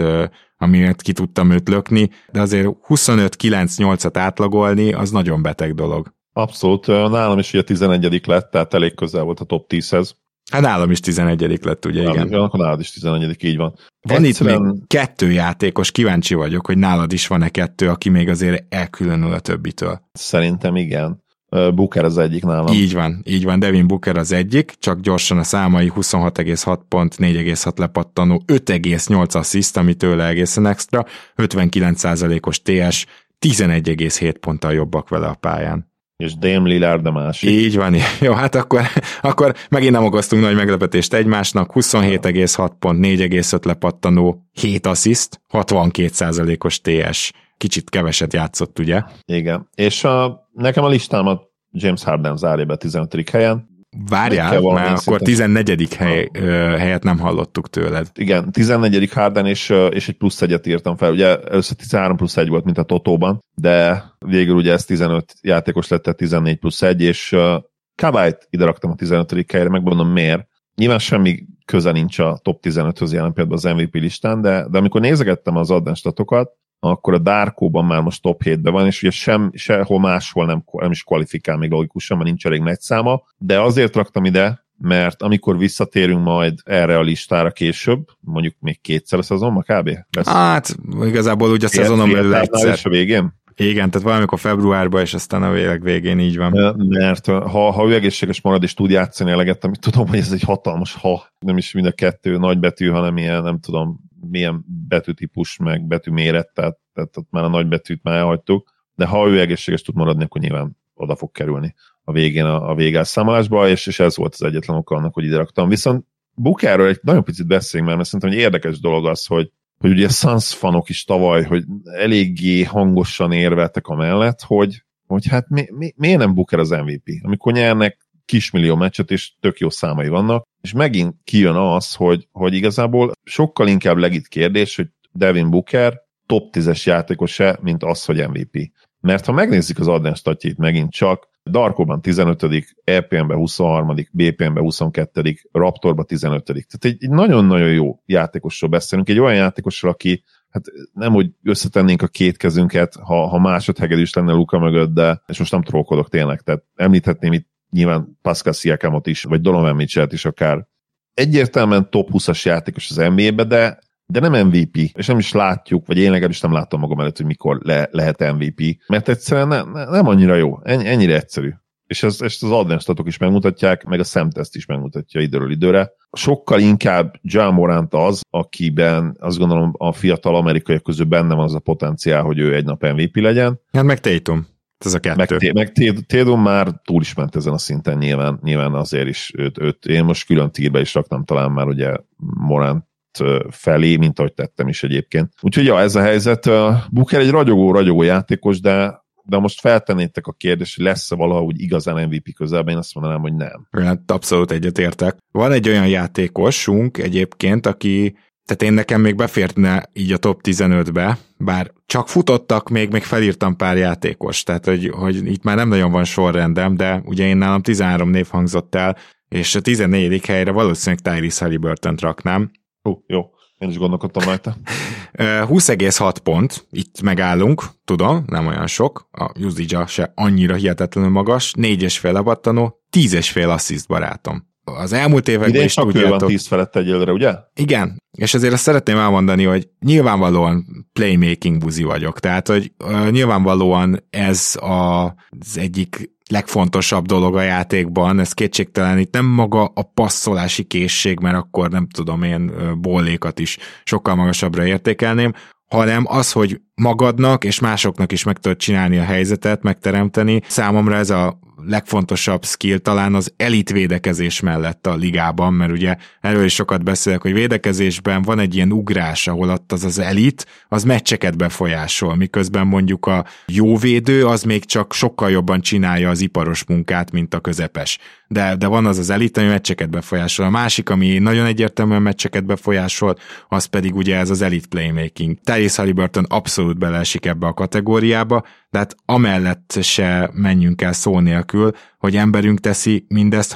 miatt ki tudtam őt lökni, de azért 25-9-8-at átlagolni, az nagyon beteg dolog. Abszolút, nálam is ugye 11. lett, tehát elég közel volt a top 10-hez. Hát nálam is 11. lett, ugye, igen. Akkor nálad is 11. így van. Van itt még 2 játékos, kíváncsi vagyok, hogy nálad is van-e 2, aki még azért elkülönül a többitől. Szerintem igen. Booker az egyik nálam. Így van, Devin Booker az egyik, csak gyorsan a számai 26,6 pont, 4,6 lepattanó, 5,8 assziszt, ami tőle egészen extra, 59%-os TS, 11,7 ponttal jobbak vele a pályán. És Dame Lillard a másik. Így van, jó, hát akkor megint nem okoztunk nagy meglepetést egymásnak, 27,6 pont, 4,5 lepattanó, 7 assziszt, 62%-os TS. Kicsit keveset játszott, ugye? Igen, és nekem a listámat James Harden zárja be 15. helyen. Várjál, mert akkor 14. helyet nem hallottuk tőled. Igen, 14. Harden, és egy plusz egyet írtam fel. Ugye először 13 plusz 1 volt, mint a Totóban, de végül ugye ez 15 játékos lett, tehát 14 plusz 1, és Kawait ide raktam a 15. helyre, megmondom miért. Nyilván semmi köze nincs a top 15-höz jelen pillanatban az MVP listán, de amikor nézegettem az advanced statokat, akkor a Darko-ban már most top 7-ben van, és ugye sehol máshol nem is kvalifikál még logikusan, mert nincs elég nagy száma, de azért raktam ide, mert amikor visszatérünk majd erre a listára később, mondjuk még kétszer a szezonban kb. Hát igazából ugye a szezonon belül egyszer. A végén? Igen, tehát valamikor februárban, és aztán a végén így van. Mert ha ő egészséges marad és tud játszani eleget, amit tudom, hogy ez egy hatalmas nem is mind a kettő nagybetű, hanem ilyen, nem tudom, milyen betűtípus, meg betűméret, tehát már a nagybetűt már elhagytuk, de ha ő egészséges tud maradni, akkor nyilván oda fog kerülni a végén a végelszámolásba, és ez volt az egyetlen oka annak, hogy ide raktam. Viszont Bookerről egy nagyon picit beszéljünk, mert szerintem egy érdekes dolog az, hogy ugye a Suns fanok is tavaly, hogy eléggé hangosan érveltek amellett, hogy hát miért nem Booker az MVP? Amikor nyernek kismillió meccset, és tök jó számai vannak, és megint kijön az, hogy igazából sokkal inkább legit kérdés, hogy Devin Booker top 10-es játékos-e, mint az, hogy MVP. Mert ha megnézzük az advanced statjait megint csak, Darkoban 15., EPM-ben 23., BPM-ben 22., Raptorban 15. Tehát egy nagyon-nagyon jó játékosról beszélünk, egy olyan játékosról, aki hát nem, hogy összetennénk a két kezünket, ha másodhegedűs lenne Luka mögött, de, és most nem trollkodok tényleg, tehát említhetném itt nyilván Pascal Siakamot is, vagy Donovan Mitchellt is akár. Egyértelműen top 20-as játékos az NBA-be, de nem MVP, és nem is látjuk, vagy én legalábbis nem látom magam előtt, hogy mikor lehet MVP, mert egyszerűen nem annyira jó, ennyire egyszerű. És ezt az advanced statok is megmutatják, meg a szemteszt is megmutatja időről időre. Sokkal inkább Ja Morant az, akiben azt gondolom a fiatal amerikaiak közül benne van az a potenciál, hogy ő egy nap MVP legyen. Hát meg Tatum. Ez a kettő. Meg Tatum már túl is ment ezen a szinten nyilván azért is őt én most külön tírbe is raktam talán már ugye Morant felé, mint ahogy tettem is egyébként. Úgyhogy ja, ez a helyzet. Booker egy ragyogó játékos, de most feltennétek a kérdést, hogy lesz-e valahogy igazán MVP közelben, én azt mondanám, hogy nem. Hát abszolút egyetértek. Van egy olyan játékosunk egyébként, aki, tehát én nekem még beférne így a top 15-be, bár csak futottak, még felírtam pár játékos, tehát hogy itt már nem nagyon van sorrendem, de ugye én nálam 13 név hangzott el, és a 14. helyre valószínűleg Tyrese Haliburtont raknám. Jó, én is gondolkodtam rajta. 20,6 pont, itt megállunk, tudom, nem olyan sok, a usage se annyira hihetetlenül magas, 4,5 lepattanó, 10,5 assziszt barátom. Az elmúlt években is tudjátok... van 10 felett egyelőre, ugye? Igen, és azért azt szeretném elmondani, hogy nyilvánvalóan playmaking buzi vagyok, tehát hogy nyilvánvalóan ez az egyik legfontosabb dolog a játékban, ez kétségtelen, itt nem maga a passzolási készség, mert akkor nem tudom, én bollékat is sokkal magasabbra értékelném, hanem az, hogy magadnak és másoknak is meg tudod csinálni a helyzetet, megteremteni. Számomra ez a legfontosabb skill talán az elit védekezés mellett a ligában, mert ugye erről is sokat beszélek, hogy védekezésben van egy ilyen ugrás, ahol ott az elit, az meccseket befolyásol, miközben mondjuk a jó védő, az még csak sokkal jobban csinálja az iparos munkát, mint a közepes. De van az elit, ami meccseket befolyásol. A másik, ami nagyon egyértelműen meccseket befolyásol, az pedig ugye ez az elite playmaking. Tyrese Haliburton abszolút beleesik ebbe a kategóriába, de hát amellett se menjünk el szó nélkül, hogy emberünk teszi mindezt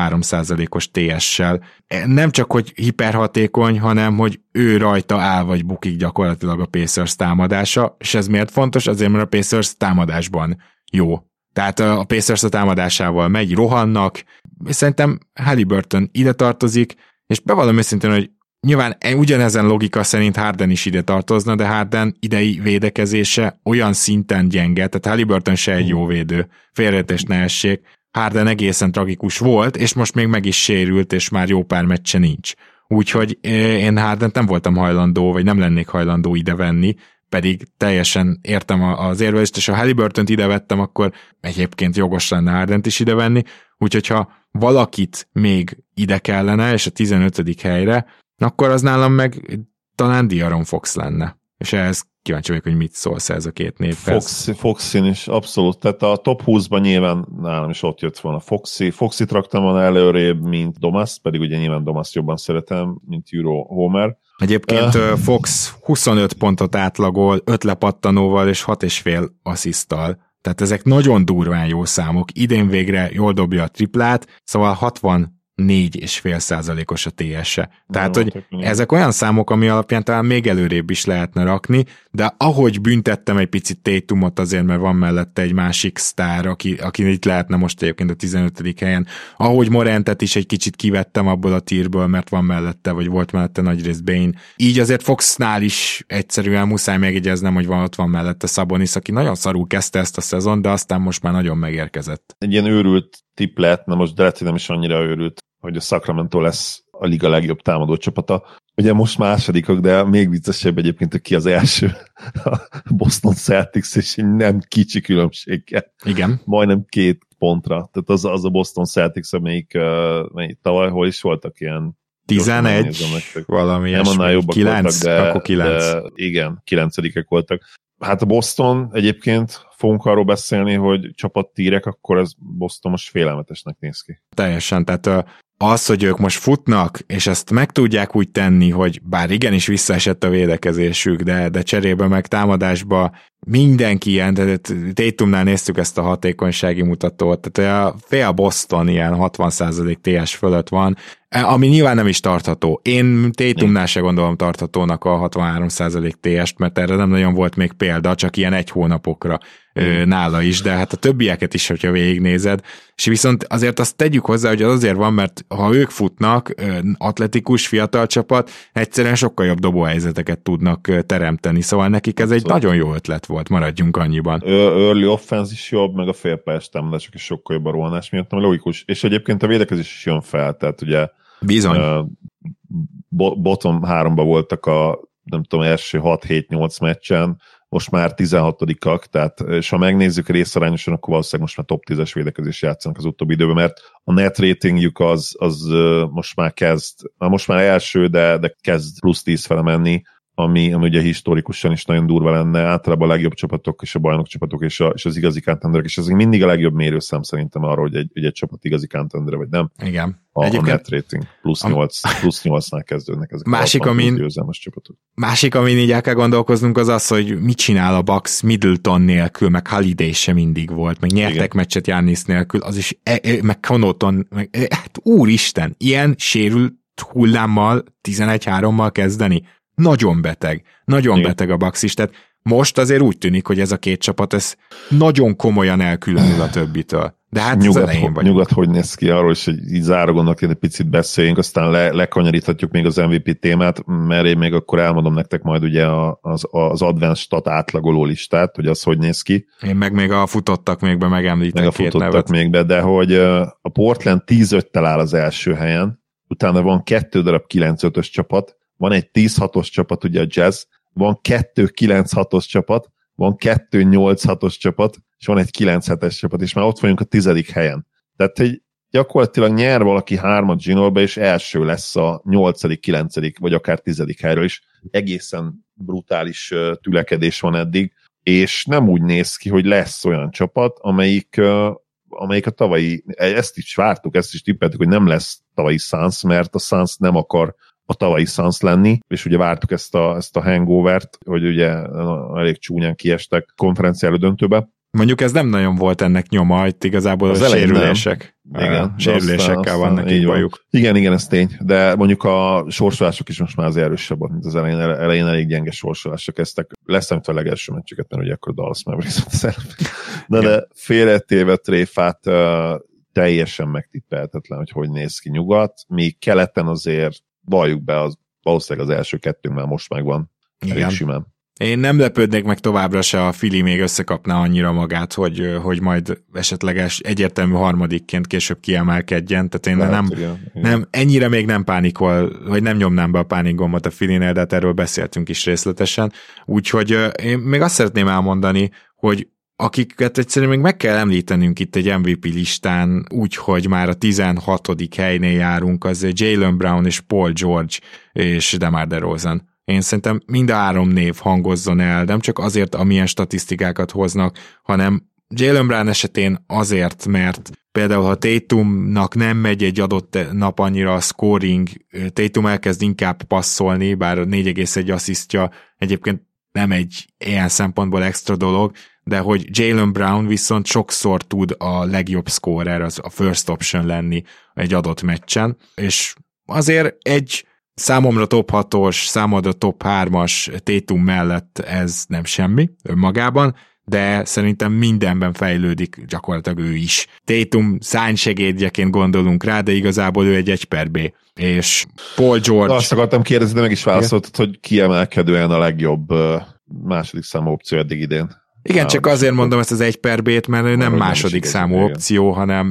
63%-os TS-sel. Nem csak, hogy hiperhatékony, hanem, hogy ő rajta áll vagy bukik gyakorlatilag a Pacers támadása, és ez miért fontos? Azért, mert a Pacers támadásban jó. Tehát a Pacers a támadásával megy, rohannak, és szerintem Haliburton ide tartozik, és bevallom őszintén, hogy nyilván ugyanezen logika szerint Harden is ide tartozna, de Harden idei védekezése olyan szinten gyenge, tehát Haliburton se egy jó védő, félreértést ne essék. Harden egészen tragikus volt, és most még meg is sérült, és már jó pár meccse nincs. Úgyhogy én Hardent nem voltam hajlandó, vagy nem lennék hajlandó ide venni, pedig teljesen értem az érvelést, és ha Haliburtont ide vettem, akkor egyébként jogos lenne Hardent is ide venni, úgyhogy ha valakit még ide kellene, és a 15. helyre, akkor az nálam meg talán De'Aaron Fox lenne. és ehhez kíváncsi vagyok, hogy mit szólsz ez a két névhez. Foxin is abszolút, tehát a top 20-ban nyilván nálam is ott jött volna Foxit raktam volna előrébb, mint Domas, pedig ugye nyilván Domas jobban szeretem, mint Euro Homer. Egyébként Fox 25 pontot átlagol, 5 lepattanóval és 6,5 assziszttal. Tehát ezek nagyon durván jó számok. Idén végre jól dobja a triplát, szóval 64,5%-os a TS-e. Tehát, hogy ezek olyan számok, ami alapján talán még előrébb is lehetne rakni, de ahogy büntettem egy picit Tatumot azért, mert van mellette egy másik sztár, aki itt lehetne most egyébként a 15. helyen, ahogy Morantet is egy kicsit kivettem abból a tierből, mert van mellette, vagy volt mellette nagyrészt Bane. Így azért Foxnál is egyszerűen muszáj megjegyeznem, hogy ott van mellette Sabonis, aki nagyon szarul kezdte ezt a szezon, de aztán most már nagyon megérkezett. Egy ilyen őrült tipp lett, na most de nem is annyira őrült, hogy a Sacramento lesz a liga legjobb támadó csapata. Ugye most másodikok, de még viccesebb egyébként, hogy ki az első. A Boston Celtics, és nem kicsi különbséggel. Igen. Majdnem 2 pontra. Tehát az a Boston Celtics, amelyik tavaly hol is voltak ilyen 11, valami nem annál jobbak 9, voltak, de, akkor 9. De igen, 9-ek voltak. Hát a Boston egyébként fogunk arról beszélni, hogy csapattírek, akkor ez Boston most félelmetesnek néz ki. Teljesen, tehát az, hogy ők most futnak, és ezt meg tudják úgy tenni, hogy bár igenis visszaesett a védekezésük, de cserébe meg támadásba mindenki ilyen, tehát Tatumnál néztük ezt a hatékonysági mutatót, tehát a fél Boston ilyen 60% TS fölött van, ami nyilván nem is tartható. Én Tatumnál se gondolom tarthatónak a 63% TS-t, mert erre nem nagyon volt még példa, csak ilyen 1 hónapokra nála is, de hát a többieket is, hogyha végignézed, és viszont azért azt tegyük hozzá, hogy az azért van, mert ha ők futnak, atletikus, fiatal csapat, egyszerűen sokkal jobb dobóhelyzeteket tudnak teremteni, szóval nekik ez egy nagyon jó ötlet volt, maradjunk annyiban. Early offense is jobb, meg a félpályás támadások is sokkal jobb a rohanás miatt, ami logikus, és egyébként a védekezés is jön fel, tehát ugye bizony. Bottom 3-ba voltak a nem tudom, első 6-7-8 meccsen, most már 16-ak, tehát és ha megnézzük részarányosan, akkor valószínűleg most már top 10-es védekezés játszanak az utóbbi időben, mert a net ratingjük az most már első, de kezd plusz 10 fele menni, ami ugye historikusan is nagyon durva lenne, általában a legjobb csapatok és a bajnok csapatok és az igazi contenderek, és ez mindig a legjobb mérőszám szerintem arra, hogy egy csapat igazi contender vagy nem. Igen. A net rating plusz 8-nál kezdődnek ezek Másik, amin így el kell gondolkoznunk, az, hogy mit csinál a Bucks Middleton nélkül, meg Holiday sem mindig volt, meg nyertek meccset Giannis nélkül, az is, meg Connaughton, hát úristen, ilyen sérült hullámmal 11-3-mal kezdeni. Nagyon beteg a Bucks is, tehát most azért úgy tűnik, hogy ez a két csapat ez nagyon komolyan elkülönül a többitől. De hát nyugat hogy néz ki arról, és hogy így zárógonnak egy picit beszéljünk, aztán lekanyaríthatjuk még az MVP témát, mert én még akkor elmondom nektek majd ugye az advanced stat átlagoló listát, hogy az hogy néz ki. Én meg még a futottak még be megemlítek két nevet. Még be, de hogy a Portland 10-5-tel áll az első helyen, utána van 2 darab 9-5-ös csapat, van egy 10-6-os csapat, ugye a Jazz, van 2 9-6-os csapat, van 2 8-6-os csapat, és van egy 9-7-es csapat, és már ott vagyunk a 10. helyen. Tehát, hogy gyakorlatilag nyer valaki 3-at zsinórba, és első lesz a 8., 9. vagy akár 10. helyről is. Egészen brutális tülekedés van eddig, és nem úgy néz ki, hogy lesz olyan csapat, amelyik a tavalyi, ezt is vártuk, ezt is tippeltük, hogy nem lesz tavalyi Suns, mert a Suns nem akar a tavalyi Suns lenni, és ugye vártuk ezt a hangovert, hogy ugye elég csúnyán kiestek konferenciára döntőbe. Mondjuk ez nem nagyon volt ennek nyoma, itt igazából az a sérülések. Igen, sérülésekkel vannak így bajuk. Igen, ez tény, de mondjuk a sorsolások is most már az erősebb, mint az elején elég gyenge sorsolások kezdtek. Leszámítva a legelső meccseket, mert ugye akkor Dallas Mavericks de félretéve tréfát teljesen megtippelhetetlen, hogy néz ki nyugat, míg keleten azért valljuk be, valószínűleg az első 2-nál most megvan. Elég simán. Én nem lepődnék meg továbbra se, a Philly még összekapná annyira magát, hogy majd esetleges egyértelmű harmadikként később kiemelkedjen, tehát én nem ennyire még nem pánikol, vagy nem nyomnám be a pánikgombot a Phillynél, de hát erről beszéltünk is részletesen. Úgyhogy én még azt szeretném elmondani, hogy akiket egyszerűen még meg kell említenünk itt egy MVP listán, úgyhogy már a 16. helynél járunk, az Jaylen Brown és Paul George és DeMar DeRozan. Én szerintem mind a 3 név hangozzon el, nem csak azért, amilyen statisztikákat hoznak, hanem Jaylen Brown esetén azért, mert például ha Tatumnak nem megy egy adott nap annyira a scoring, Tatum elkezd inkább passzolni, bár 4,1 asszisztja egyébként nem egy ilyen szempontból extra dolog, de hogy Jaylen Brown viszont sokszor tud a legjobb scorer, az a first option lenni egy adott meccsen, és azért egy számomra top 6-os, számomra top 3-as Tatum mellett ez nem semmi önmagában, de szerintem mindenben fejlődik gyakorlatilag ő is. Tatum szárnysegédjeként gondolunk rá, de igazából ő egy 1/B. És Paul George... Azt akartam kérdezni, de meg is válaszoltad, hogy kiemelkedően a legjobb második számú opció eddig idén. Igen, csak azért mondom ezt az 1/B-t, mert ő nem második számú opció,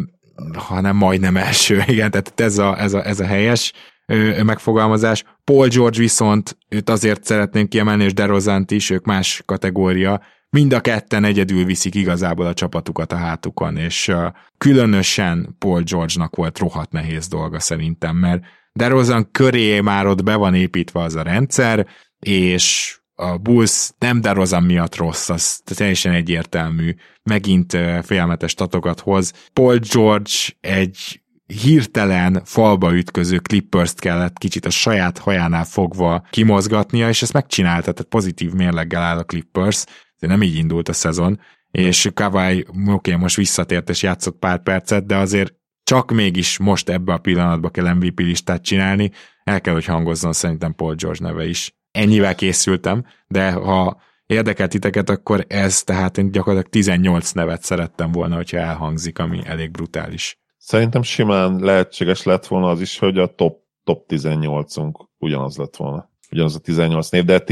hanem majdnem első. Igen, tehát ez a helyes megfogalmazás. Paul George viszont őt azért szeretném kiemelni, és DeRozant is, ők más kategória. Mind a ketten egyedül viszik igazából a csapatukat a hátukon, és különösen Paul George-nak volt rohadt nehéz dolga szerintem, mert DeRozan köré már ott be van építve az a rendszer, és a Bulls nem DeRozan miatt rossz, az teljesen egyértelmű, megint félelmetes statokat hoz. Paul George egy hirtelen falba ütköző Clippers-t kellett kicsit a saját hajánál fogva kimozgatnia, és ezt megcsinálta, tehát pozitív mérleggel áll a Clippers, de nem így indult a szezon, és Kawhi most visszatért és játszott pár percet, de azért csak mégis most ebbe a pillanatba kell MVP listát csinálni, el kell, hogy hangozzon szerintem Paul George neve is. Ennyivel készültem, de ha érdekel titeket, akkor ez, tehát én gyakorlatilag 18 nevet szerettem volna, hogyha elhangzik, ami elég brutális. Szerintem simán lehetséges lett volna az is, hogy a top 18-unk ugyanaz lett volna. Ugyanaz a 18 név, de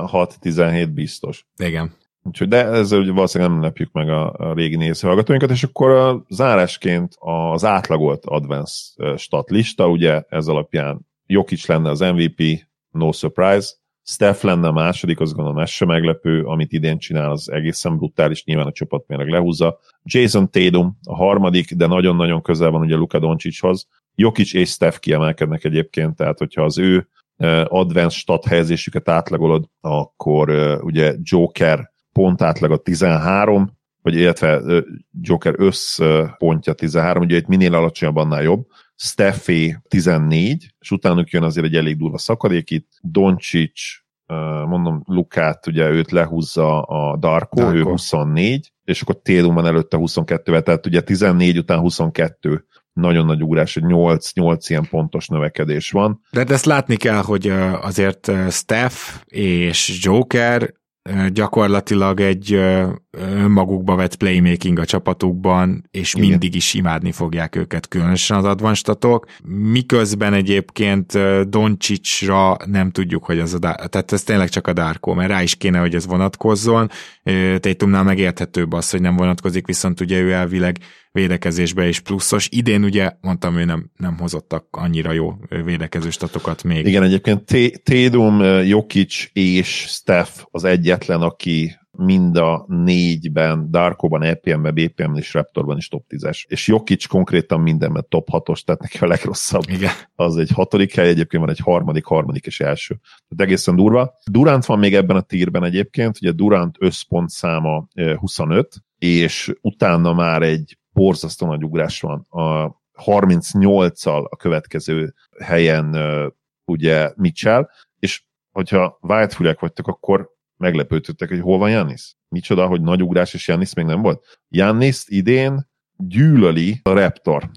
16-17 biztos. Igen. Úgyhogy, de ezzel ugye valószínűleg nem lepjük meg a régi nézőhallgatóinkat, és akkor a zárásként az átlagolt advanced stat lista, ugye ez alapján Jokic lenne az MVP, no surprise, Steph lenne a második, azt gondolom ez sem meglepő, amit idén csinál, az egészen brutális, nyilván a csapatmérleg lehúzza. Jason Tatum a harmadik, de nagyon-nagyon közel van ugye Luka Doncichoz. Jokic és Steph kiemelkednek egyébként, tehát hogyha az ő advanced stat helyezésüket átlagolod, akkor ugye Joker pont átlaga 13, vagy illetve Joker összpontja 13, ugye itt minél alacsonyabb, annál jobb. Stephé 14, és utánuk jön azért egy elég durva szakadék itt. Doncic, mondom, Lukát, ugye őt lehúzza a Darko, ő 24, és akkor Tatum van előtte 22-vel, tehát ugye 14 után 22 nagyon nagy ugrás, hogy 8 ilyen pontos növekedés van. De ezt látni kell, hogy azért Steph és Joker gyakorlatilag egy önmagukba vett playmaking a csapatukban, és igen, mindig is imádni fogják őket, különösen az advanced statok. Miközben egyébként Doncicra nem tudjuk, hogy tehát ez tényleg csak a Darko, mert rá is kéne, hogy ez vonatkozzon. Tatumnál megérthetőbb az, hogy nem vonatkozik, viszont ugye ő elvileg védekezésbe is pluszos. Idén ugye, mondtam, ő nem hozottak annyira jó védekező statokat még. Igen, egyébként Tatum, Jokic és Steph az egyetlen, aki mind a 4-ben, Darkoban, EPM-ben, BPM-ben és Raptorban is top 10-es. És Jokic konkrétan mindenben top 6-os, tehát neki a legrosszabb. Igen. Az egy 6. hely, egyébként van egy harmadik és első. Tehát egészen durva. Durant van még ebben a tírben egyébként, ugye Durant összpontszáma 25, és utána már egy borzasztó nagy ugrás van. A 38-al a következő helyen ugye Mitchell, és hogyha vágyfülek vagytok, akkor meglepődtöttek, hogy hol van Giannis. Micsoda, hogy nagy ugrás, és Giannis még nem volt. Giannis idén gyűlöli a Raptor.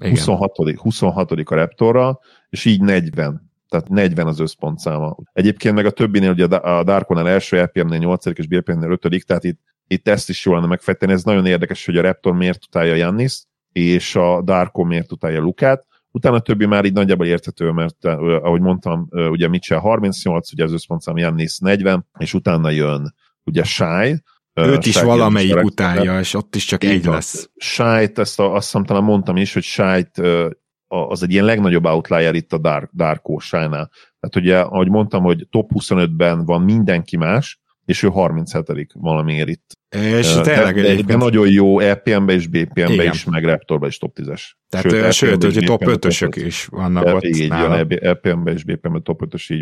26. a Raptorral, és így 40. Tehát 40 az összpontszáma. Egyébként meg a többinél, ugye a Darkonál első, EPM-nél 8. és BPM-nél 5. Tehát itt ezt is jól lenne megfejteni. Ez nagyon érdekes, hogy a Raptor miért utálja Giannis, és a Darko miért utálja Lukát. Utána a többi már így nagyjából érthető, mert ahogy mondtam, ugye Mitchell 38, ugye az összpontszám Giannis 40, és utána jön ugye Shai. Őt is valamelyik utálja, és ott is csak egy lesz. Shai-t, azt hiszem talán mondtam is, hogy Shai-t az egy ilyen legnagyobb outlier itt a Darko Shai-nál. Tehát ugye, ahogy mondtam, hogy top 25-ben van mindenki más, és ő 37. valamiért itt. És tényleg de nagyon jó EPM-be és BPM-be is, meg Raptorba is top 10-es. Tehát sőt hogy top 5-ösök is vannak ott. Így van, EPM-be és BPM-be top 5-ös, így van.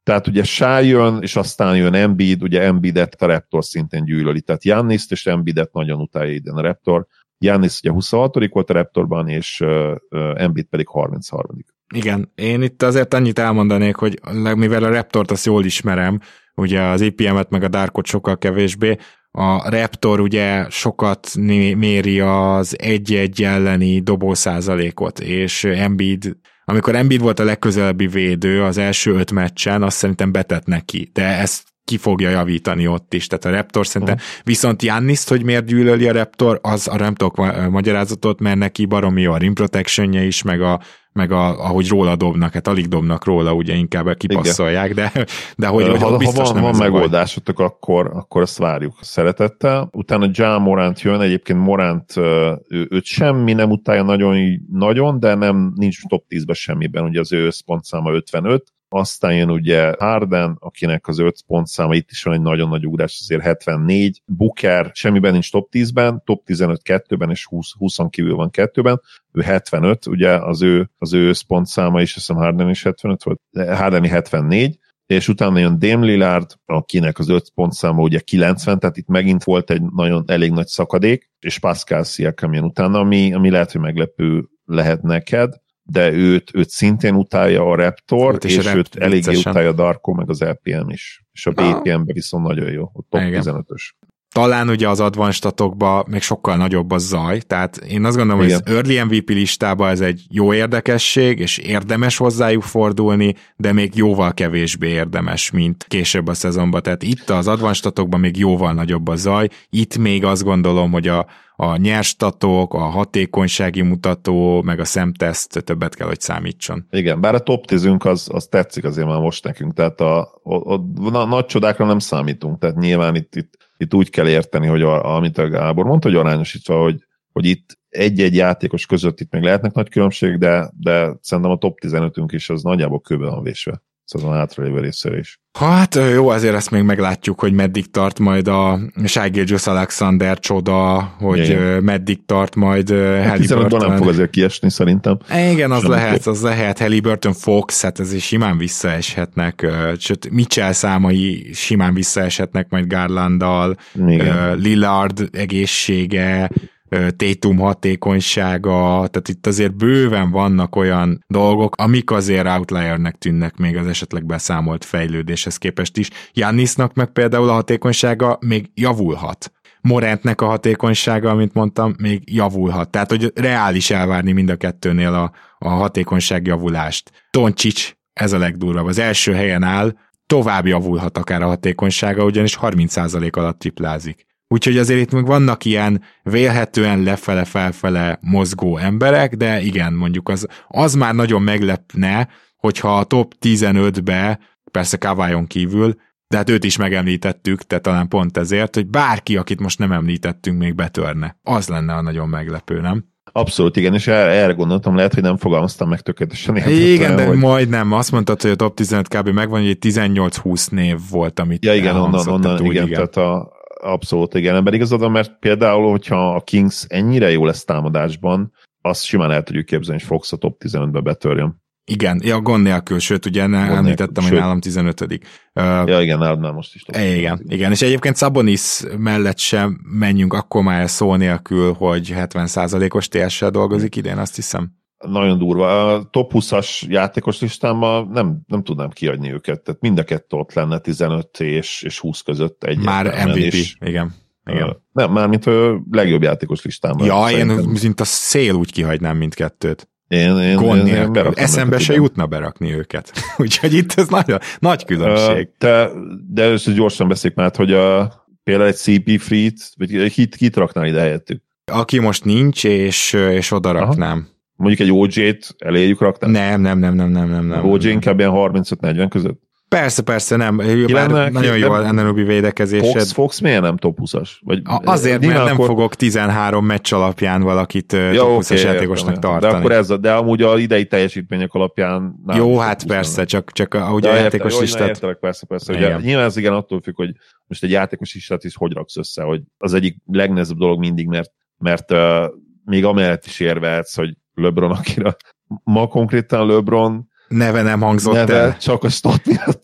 Tehát ugye Shai jön, és aztán jön Embiid, ugye Embiidet a Raptor szintén gyűlöli, tehát Gianniszt és Embiidet nagyon utálja idén a Raptor. Giannis ugye 26. volt a Raptorban, és Embiid pedig 33. Igen, én itt azért annyit elmondanék, hogy mivel a Raptort azt jól ismerem, ugye az EPM-et meg a Darkot sokkal kevésbé, a Raptor ugye sokat méri az 1-1 elleni dobószázalékot, és Embiid, amikor Embiid volt a legközelebbi védő az első 5 meccsen, azt szerintem betett neki, de ezt ki fogja javítani ott is, tehát a Raptor szerintem, viszont Gianniszt, hogy miért gyűlöli a Raptor, az a nem tudok magyarázatot, mert neki baromi jó a rim protectionje is, meg ahogy róla dobnak, hát alig dobnak róla, ugye inkább kipasszolják, de hogy biztos ha nem van megoldásotok, akkor azt várjuk szeretettel. Utána Ja Morant jön, egyébként Morant őt semmi nem utálja nagyon, de nincs top 10-ben semmiben, ugye az ő összpontszáma 55, aztán jön ugye Harden, akinek az 5 pontszáma, itt is van egy nagyon nagy ugrás, azért 74, Booker semmiben nincs top 10-ben, top 15 2-ben, és 20-on kívül van 2-ben, ő 75, ugye az ő összpontszáma is, azt hiszem Harden is 75 volt, Hardeni 74, és utána jön Dame Lillard, akinek az 5 pontszáma ugye 90, tehát itt megint volt egy elég nagy szakadék, és Pascal Siakam jön utána, ami lehet, hogy meglepő lehet neked, de őt szintén utálja a Raptor, és őt eléggé utálja a Darko, meg az LPM is. És a BPM-ben viszont nagyon jó, a top 15-ös. Talán ugye az advanced statokban még sokkal nagyobb a zaj, tehát én azt gondolom, igen, hogy az Early MVP listában ez egy jó érdekesség, és érdemes hozzájuk fordulni, de még jóval kevésbé érdemes, mint később a szezonban. Tehát itt az advanced statokban még jóval nagyobb a zaj, itt még azt gondolom, hogy a nyerstatok, a hatékonysági mutató, meg a szemteszt többet kell, hogy számítson. Igen, bár a top 10-ünk az tetszik azért már most nekünk, tehát a nagy csodákra nem számítunk, tehát nyilván itt úgy kell érteni, hogy amit a Gábor mondta, hogy arányosítva, hogy itt egy-egy játékos között itt még lehetnek nagy különbség, de szerintem a top 15-ünk is az nagyjából kőbe van vésve. Szóval hátralévő részére is. Hát jó, azért ezt még meglátjuk, hogy meddig tart majd a Shai Gilgeous-Alexander csoda, hogy igen, meddig tart majd Haliburton. Nem fog azért kiesni szerintem. Igen, az lehet. Haliburton, Fox, hát ez is simán visszaeshetnek, sőt Mitchell számai simán visszaeshetnek majd Garlanddal, Lillard egészsége, Tatum hatékonysága, tehát itt azért bőven vannak olyan dolgok, amik azért outliernek tűnnek még az esetleg beszámolt fejlődéshez képest is. Giannisnak meg például a hatékonysága még javulhat. Morantnek a hatékonysága, amit mondtam, még javulhat. Tehát, hogy reális elvárni mind a kettőnél a hatékonyság javulást. Doncic, ez a legdurvább, az első helyen áll, tovább javulhat akár a hatékonysága, ugyanis 30% alatt triplázik. Úgyhogy azért itt még vannak ilyen vélhetően lefele-felfele mozgó emberek, de igen, mondjuk az már nagyon meglepne, hogyha a top 15-be, persze Kawhion kívül, de hát őt is megemlítettük, tehát talán pont ezért, hogy bárki, akit most nem említettünk, még betörne. Az lenne a nagyon meglepő, nem? Abszolút, igen, és erre gondoltam, lehet, hogy nem fogalmaztam meg tökéletesen. Igen, de majdnem. Azt mondtad, hogy a top 15 kb. Megvan, hogy egy 18-20 név volt, amit ja, igen, onnan igen, tehát abszolút igen, ember igazad, mert például, hogyha a Kings ennyire jó lesz támadásban, azt simán el tudjuk képzelni, hogy Fox a top 15-be betörjön. Igen, gond nélkül, sőt, ugye említettem, hogy nálam 15. Ja, igen, nálad most is. Igen, és egyébként Sabonis mellett sem menjünk akkor már szó nélkül, hogy 70%-os TS-sel dolgozik idén, azt hiszem. Nagyon durva. A top 20-as játékos listámmal nem tudnám kiadni őket, tehát mind a kettő ott lenne 15 és 20 között egy. Már MVP, igen. Nem, mármint a legjobb játékos listámmal. Ja, szerintem. Én mint a szél úgy kihagynám mindkettőt. Én eszembe se jutna berakni őket. Úgyhogy itt ez nagy különbség. De először gyorsan beszéljük már, hogy például egy CP3-t, vagy kit raknál ide helyettük? Aki most nincs, és oda raknám. Aha. Mondjuk egy OJ-t eléjük raktál? Nem. OJ inkább ilyen 35-40 között? Persze, nem. Bár nagyon jó az Anunoby védekezésed. Fox miért nem top 20-as? Azért, mert nem fogok 13 meccs alapján valakit top 20-as játékosnak tartani. De amúgy az idei teljesítmények alapján... Jó, hát persze, csak ahogy a játékos listát... Értelek, persze. Ugye, nyilván ez igen attól függ, hogy most egy játékos listát is hogy raksz össze, hogy az egyik legnehezebb dolog mindig, mert még amellett is érvehetsz, hogy LeBron, akire ma konkrétan LeBron neve nem hangzott el. Csak a stat miatt.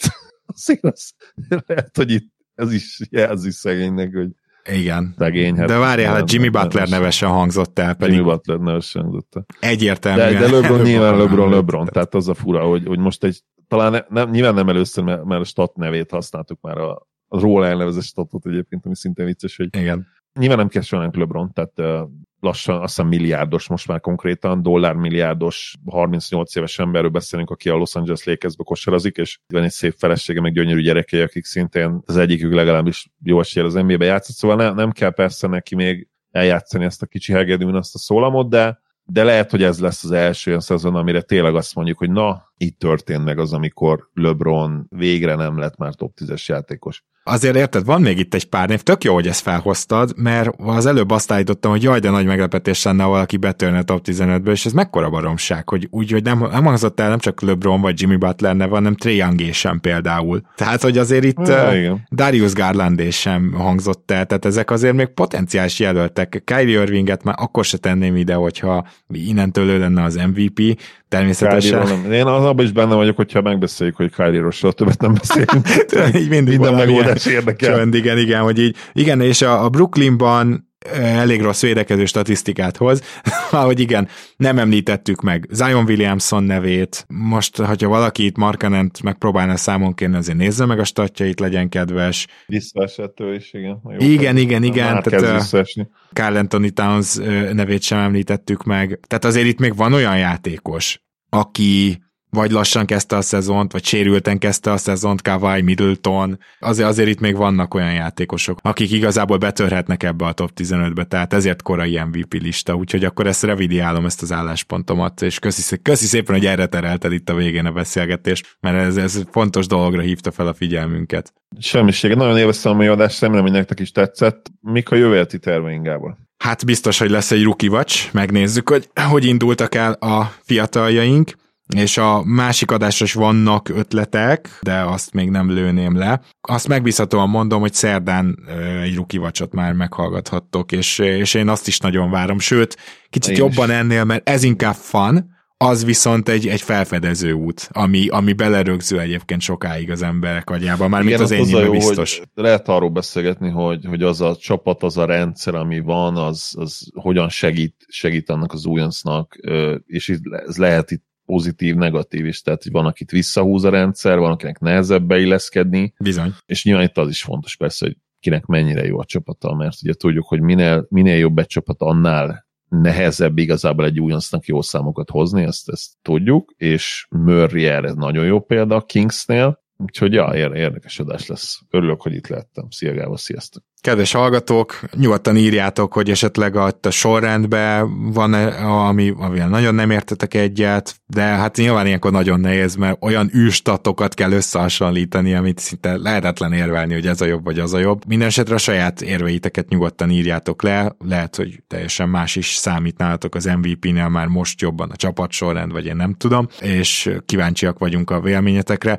azért lehet, hogy itt ez is jelzi szegénynek, hogy igen. Szegény, de várjál, hát Jimmy Butler neve sem hangzott el. Pedig Jimmy Butler neve sem hangzott el. Egyértelműen. De LeBron nyilván LeBron, tehát az a fura, hogy most talán nyilván nem először, mert a stat nevét használtuk már a róla elnevezett statot egyébként, ami szintén vicces, hogy igen. Nyilván nem kell sorolnánk LeBron, tehát lassan azt hiszem milliárdos most már konkrétan, dollármilliárdos 38 éves emberről beszélünk, aki a Los Angeles Lakersbe kosarazik, és van egy szép felesége, meg gyönyörű gyerekei, akik szintén az egyikük legalábbis jó eséllyel az NBA-be játszott, szóval nem kell persze neki még eljátszani ezt a kicsi hegedűn azt a szólamot, de lehet, hogy ez lesz az első olyan szezon, amire tényleg azt mondjuk, hogy na, itt történt meg az, amikor LeBron végre nem lett már top 10-es játékos. Azért érted, van még itt egy pár név, tök jó, hogy ezt felhoztad, mert az előbb azt állítottam, hogy jaj, de nagy meglepetés lenne, ha valaki betörne a top 15-ből, és ez mekkora baromság, hogy úgy, hogy nem hangzott el nem csak LeBron vagy Jimmy Butler neve, hanem Trae Young sem például. Tehát, hogy azért itt Darius Garland sem hangzott el, tehát ezek azért még potenciális jelöltek. Kyrie Irvinget már akkor se tenném ide, hogyha innentől ő lenne az MVP, természetesen. Én abban is benne vagyok, hogyha megbeszéljük, hogy Kyrie-ról soha többet nem beszélünk. Így minden megoldás érdekel. Csönd, igen, hogy így. Igen, és a Brooklynban elég rossz védekező statisztikát hoz, ahogy igen, nem említettük meg Zion Williamson nevét. Most, hogyha valaki itt Markkanent megpróbálna számon kérni, azért nézze meg a statjait, legyen kedves. Visszaesettől is, igen. Igen. Tehát Karl Anthony Towns nevét sem említettük meg. Tehát azért itt még van olyan játékos, aki vagy lassan kezdte a szezont, vagy sérülten kezdte a szezont, Kawhi, Middleton. Azért itt még vannak olyan játékosok, akik igazából betörhetnek ebbe a top 15-be, tehát ezért korai MVP lista, úgyhogy akkor ezt revidiálom, ezt az álláspontomat, és köszi szépen, hogy erre terelted itt a végén a beszélgetést, mert ez fontos dologra hívta fel a figyelmünket. Semmiség, nagyon élveztem a mai adást, remélem, hogy nektek is tetszett. Mik a jövő heti terveink, Gábor? Hát biztos, hogy lesz egy rookie watch, megnézzük, hogy indultak el a fiataljaink, és a másik adásra is vannak ötletek, de azt még nem lőném le. Azt megbízhatóan mondom, hogy szerdán egy rookie watchot már meghallgathattok, és én azt is nagyon várom, sőt, kicsit jobban ennél, mert ez inkább fun, az viszont egy felfedező út, ami belerögzül egyébként sokáig az emberek agyába, már mint az enyémben biztos. Lehet arról beszélgetni, hogy az a csapat, az a rendszer, ami van, az hogyan segít annak az újoncnak, és ez lehet itt pozitív, negatív is, tehát van, akit visszahúz a rendszer, van, akinek nehezebb beilleszkedni. Bizony. És nyilván itt az is fontos persze, hogy kinek mennyire jó a csapata, mert ugye tudjuk, hogy minél jobb egy csapat, annál nehezebb igazából egy újoncnak jó számokat hozni, ezt tudjuk, és Murray erre nagyon jó példa a Kingsnél, úgyhogy érdekes adás lesz. Örülök, hogy itt lettem. Szia Gábor, sziasztok! Kedves hallgatók, nyugodtan írjátok, hogy esetleg a sorrendben van, amivel nagyon nem értetek egyet, de hát nyilván ilyenkor nagyon nehéz, mert olyan űrstatokat kell összehasonlítani, amit szinte lehetetlen érvelni, hogy ez a jobb vagy az a jobb. Mindenesetre a saját érveiteket nyugodtan írjátok le, lehet, hogy teljesen más is számít nálatok az MVP-nél már most jobban a csapatsorrend, vagy én nem tudom, és kíváncsiak vagyunk a véleményetekre,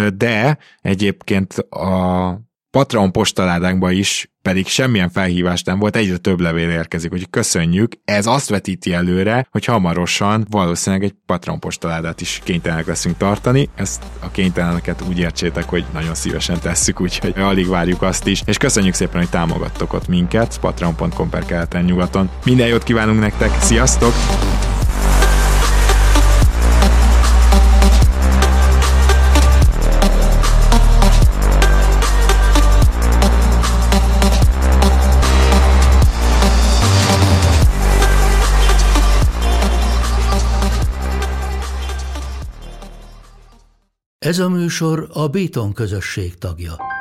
de egyébként a Patreon postaládánkban is pedig semmilyen felhívás nem volt, egyre több levél érkezik, úgyhogy köszönjük. Ez azt vetíti előre, hogy hamarosan valószínűleg egy Patreon postaládát is kénytelenek leszünk tartani. Ezt a kényteleneket úgy értsétek, hogy nagyon szívesen tesszük, úgyhogy alig várjuk azt is. És köszönjük szépen, hogy támogattok ott minket, patreon.com/keleten-nyugaton. Minden jót kívánunk nektek, sziasztok! Ez a műsor a Béton közösség tagja.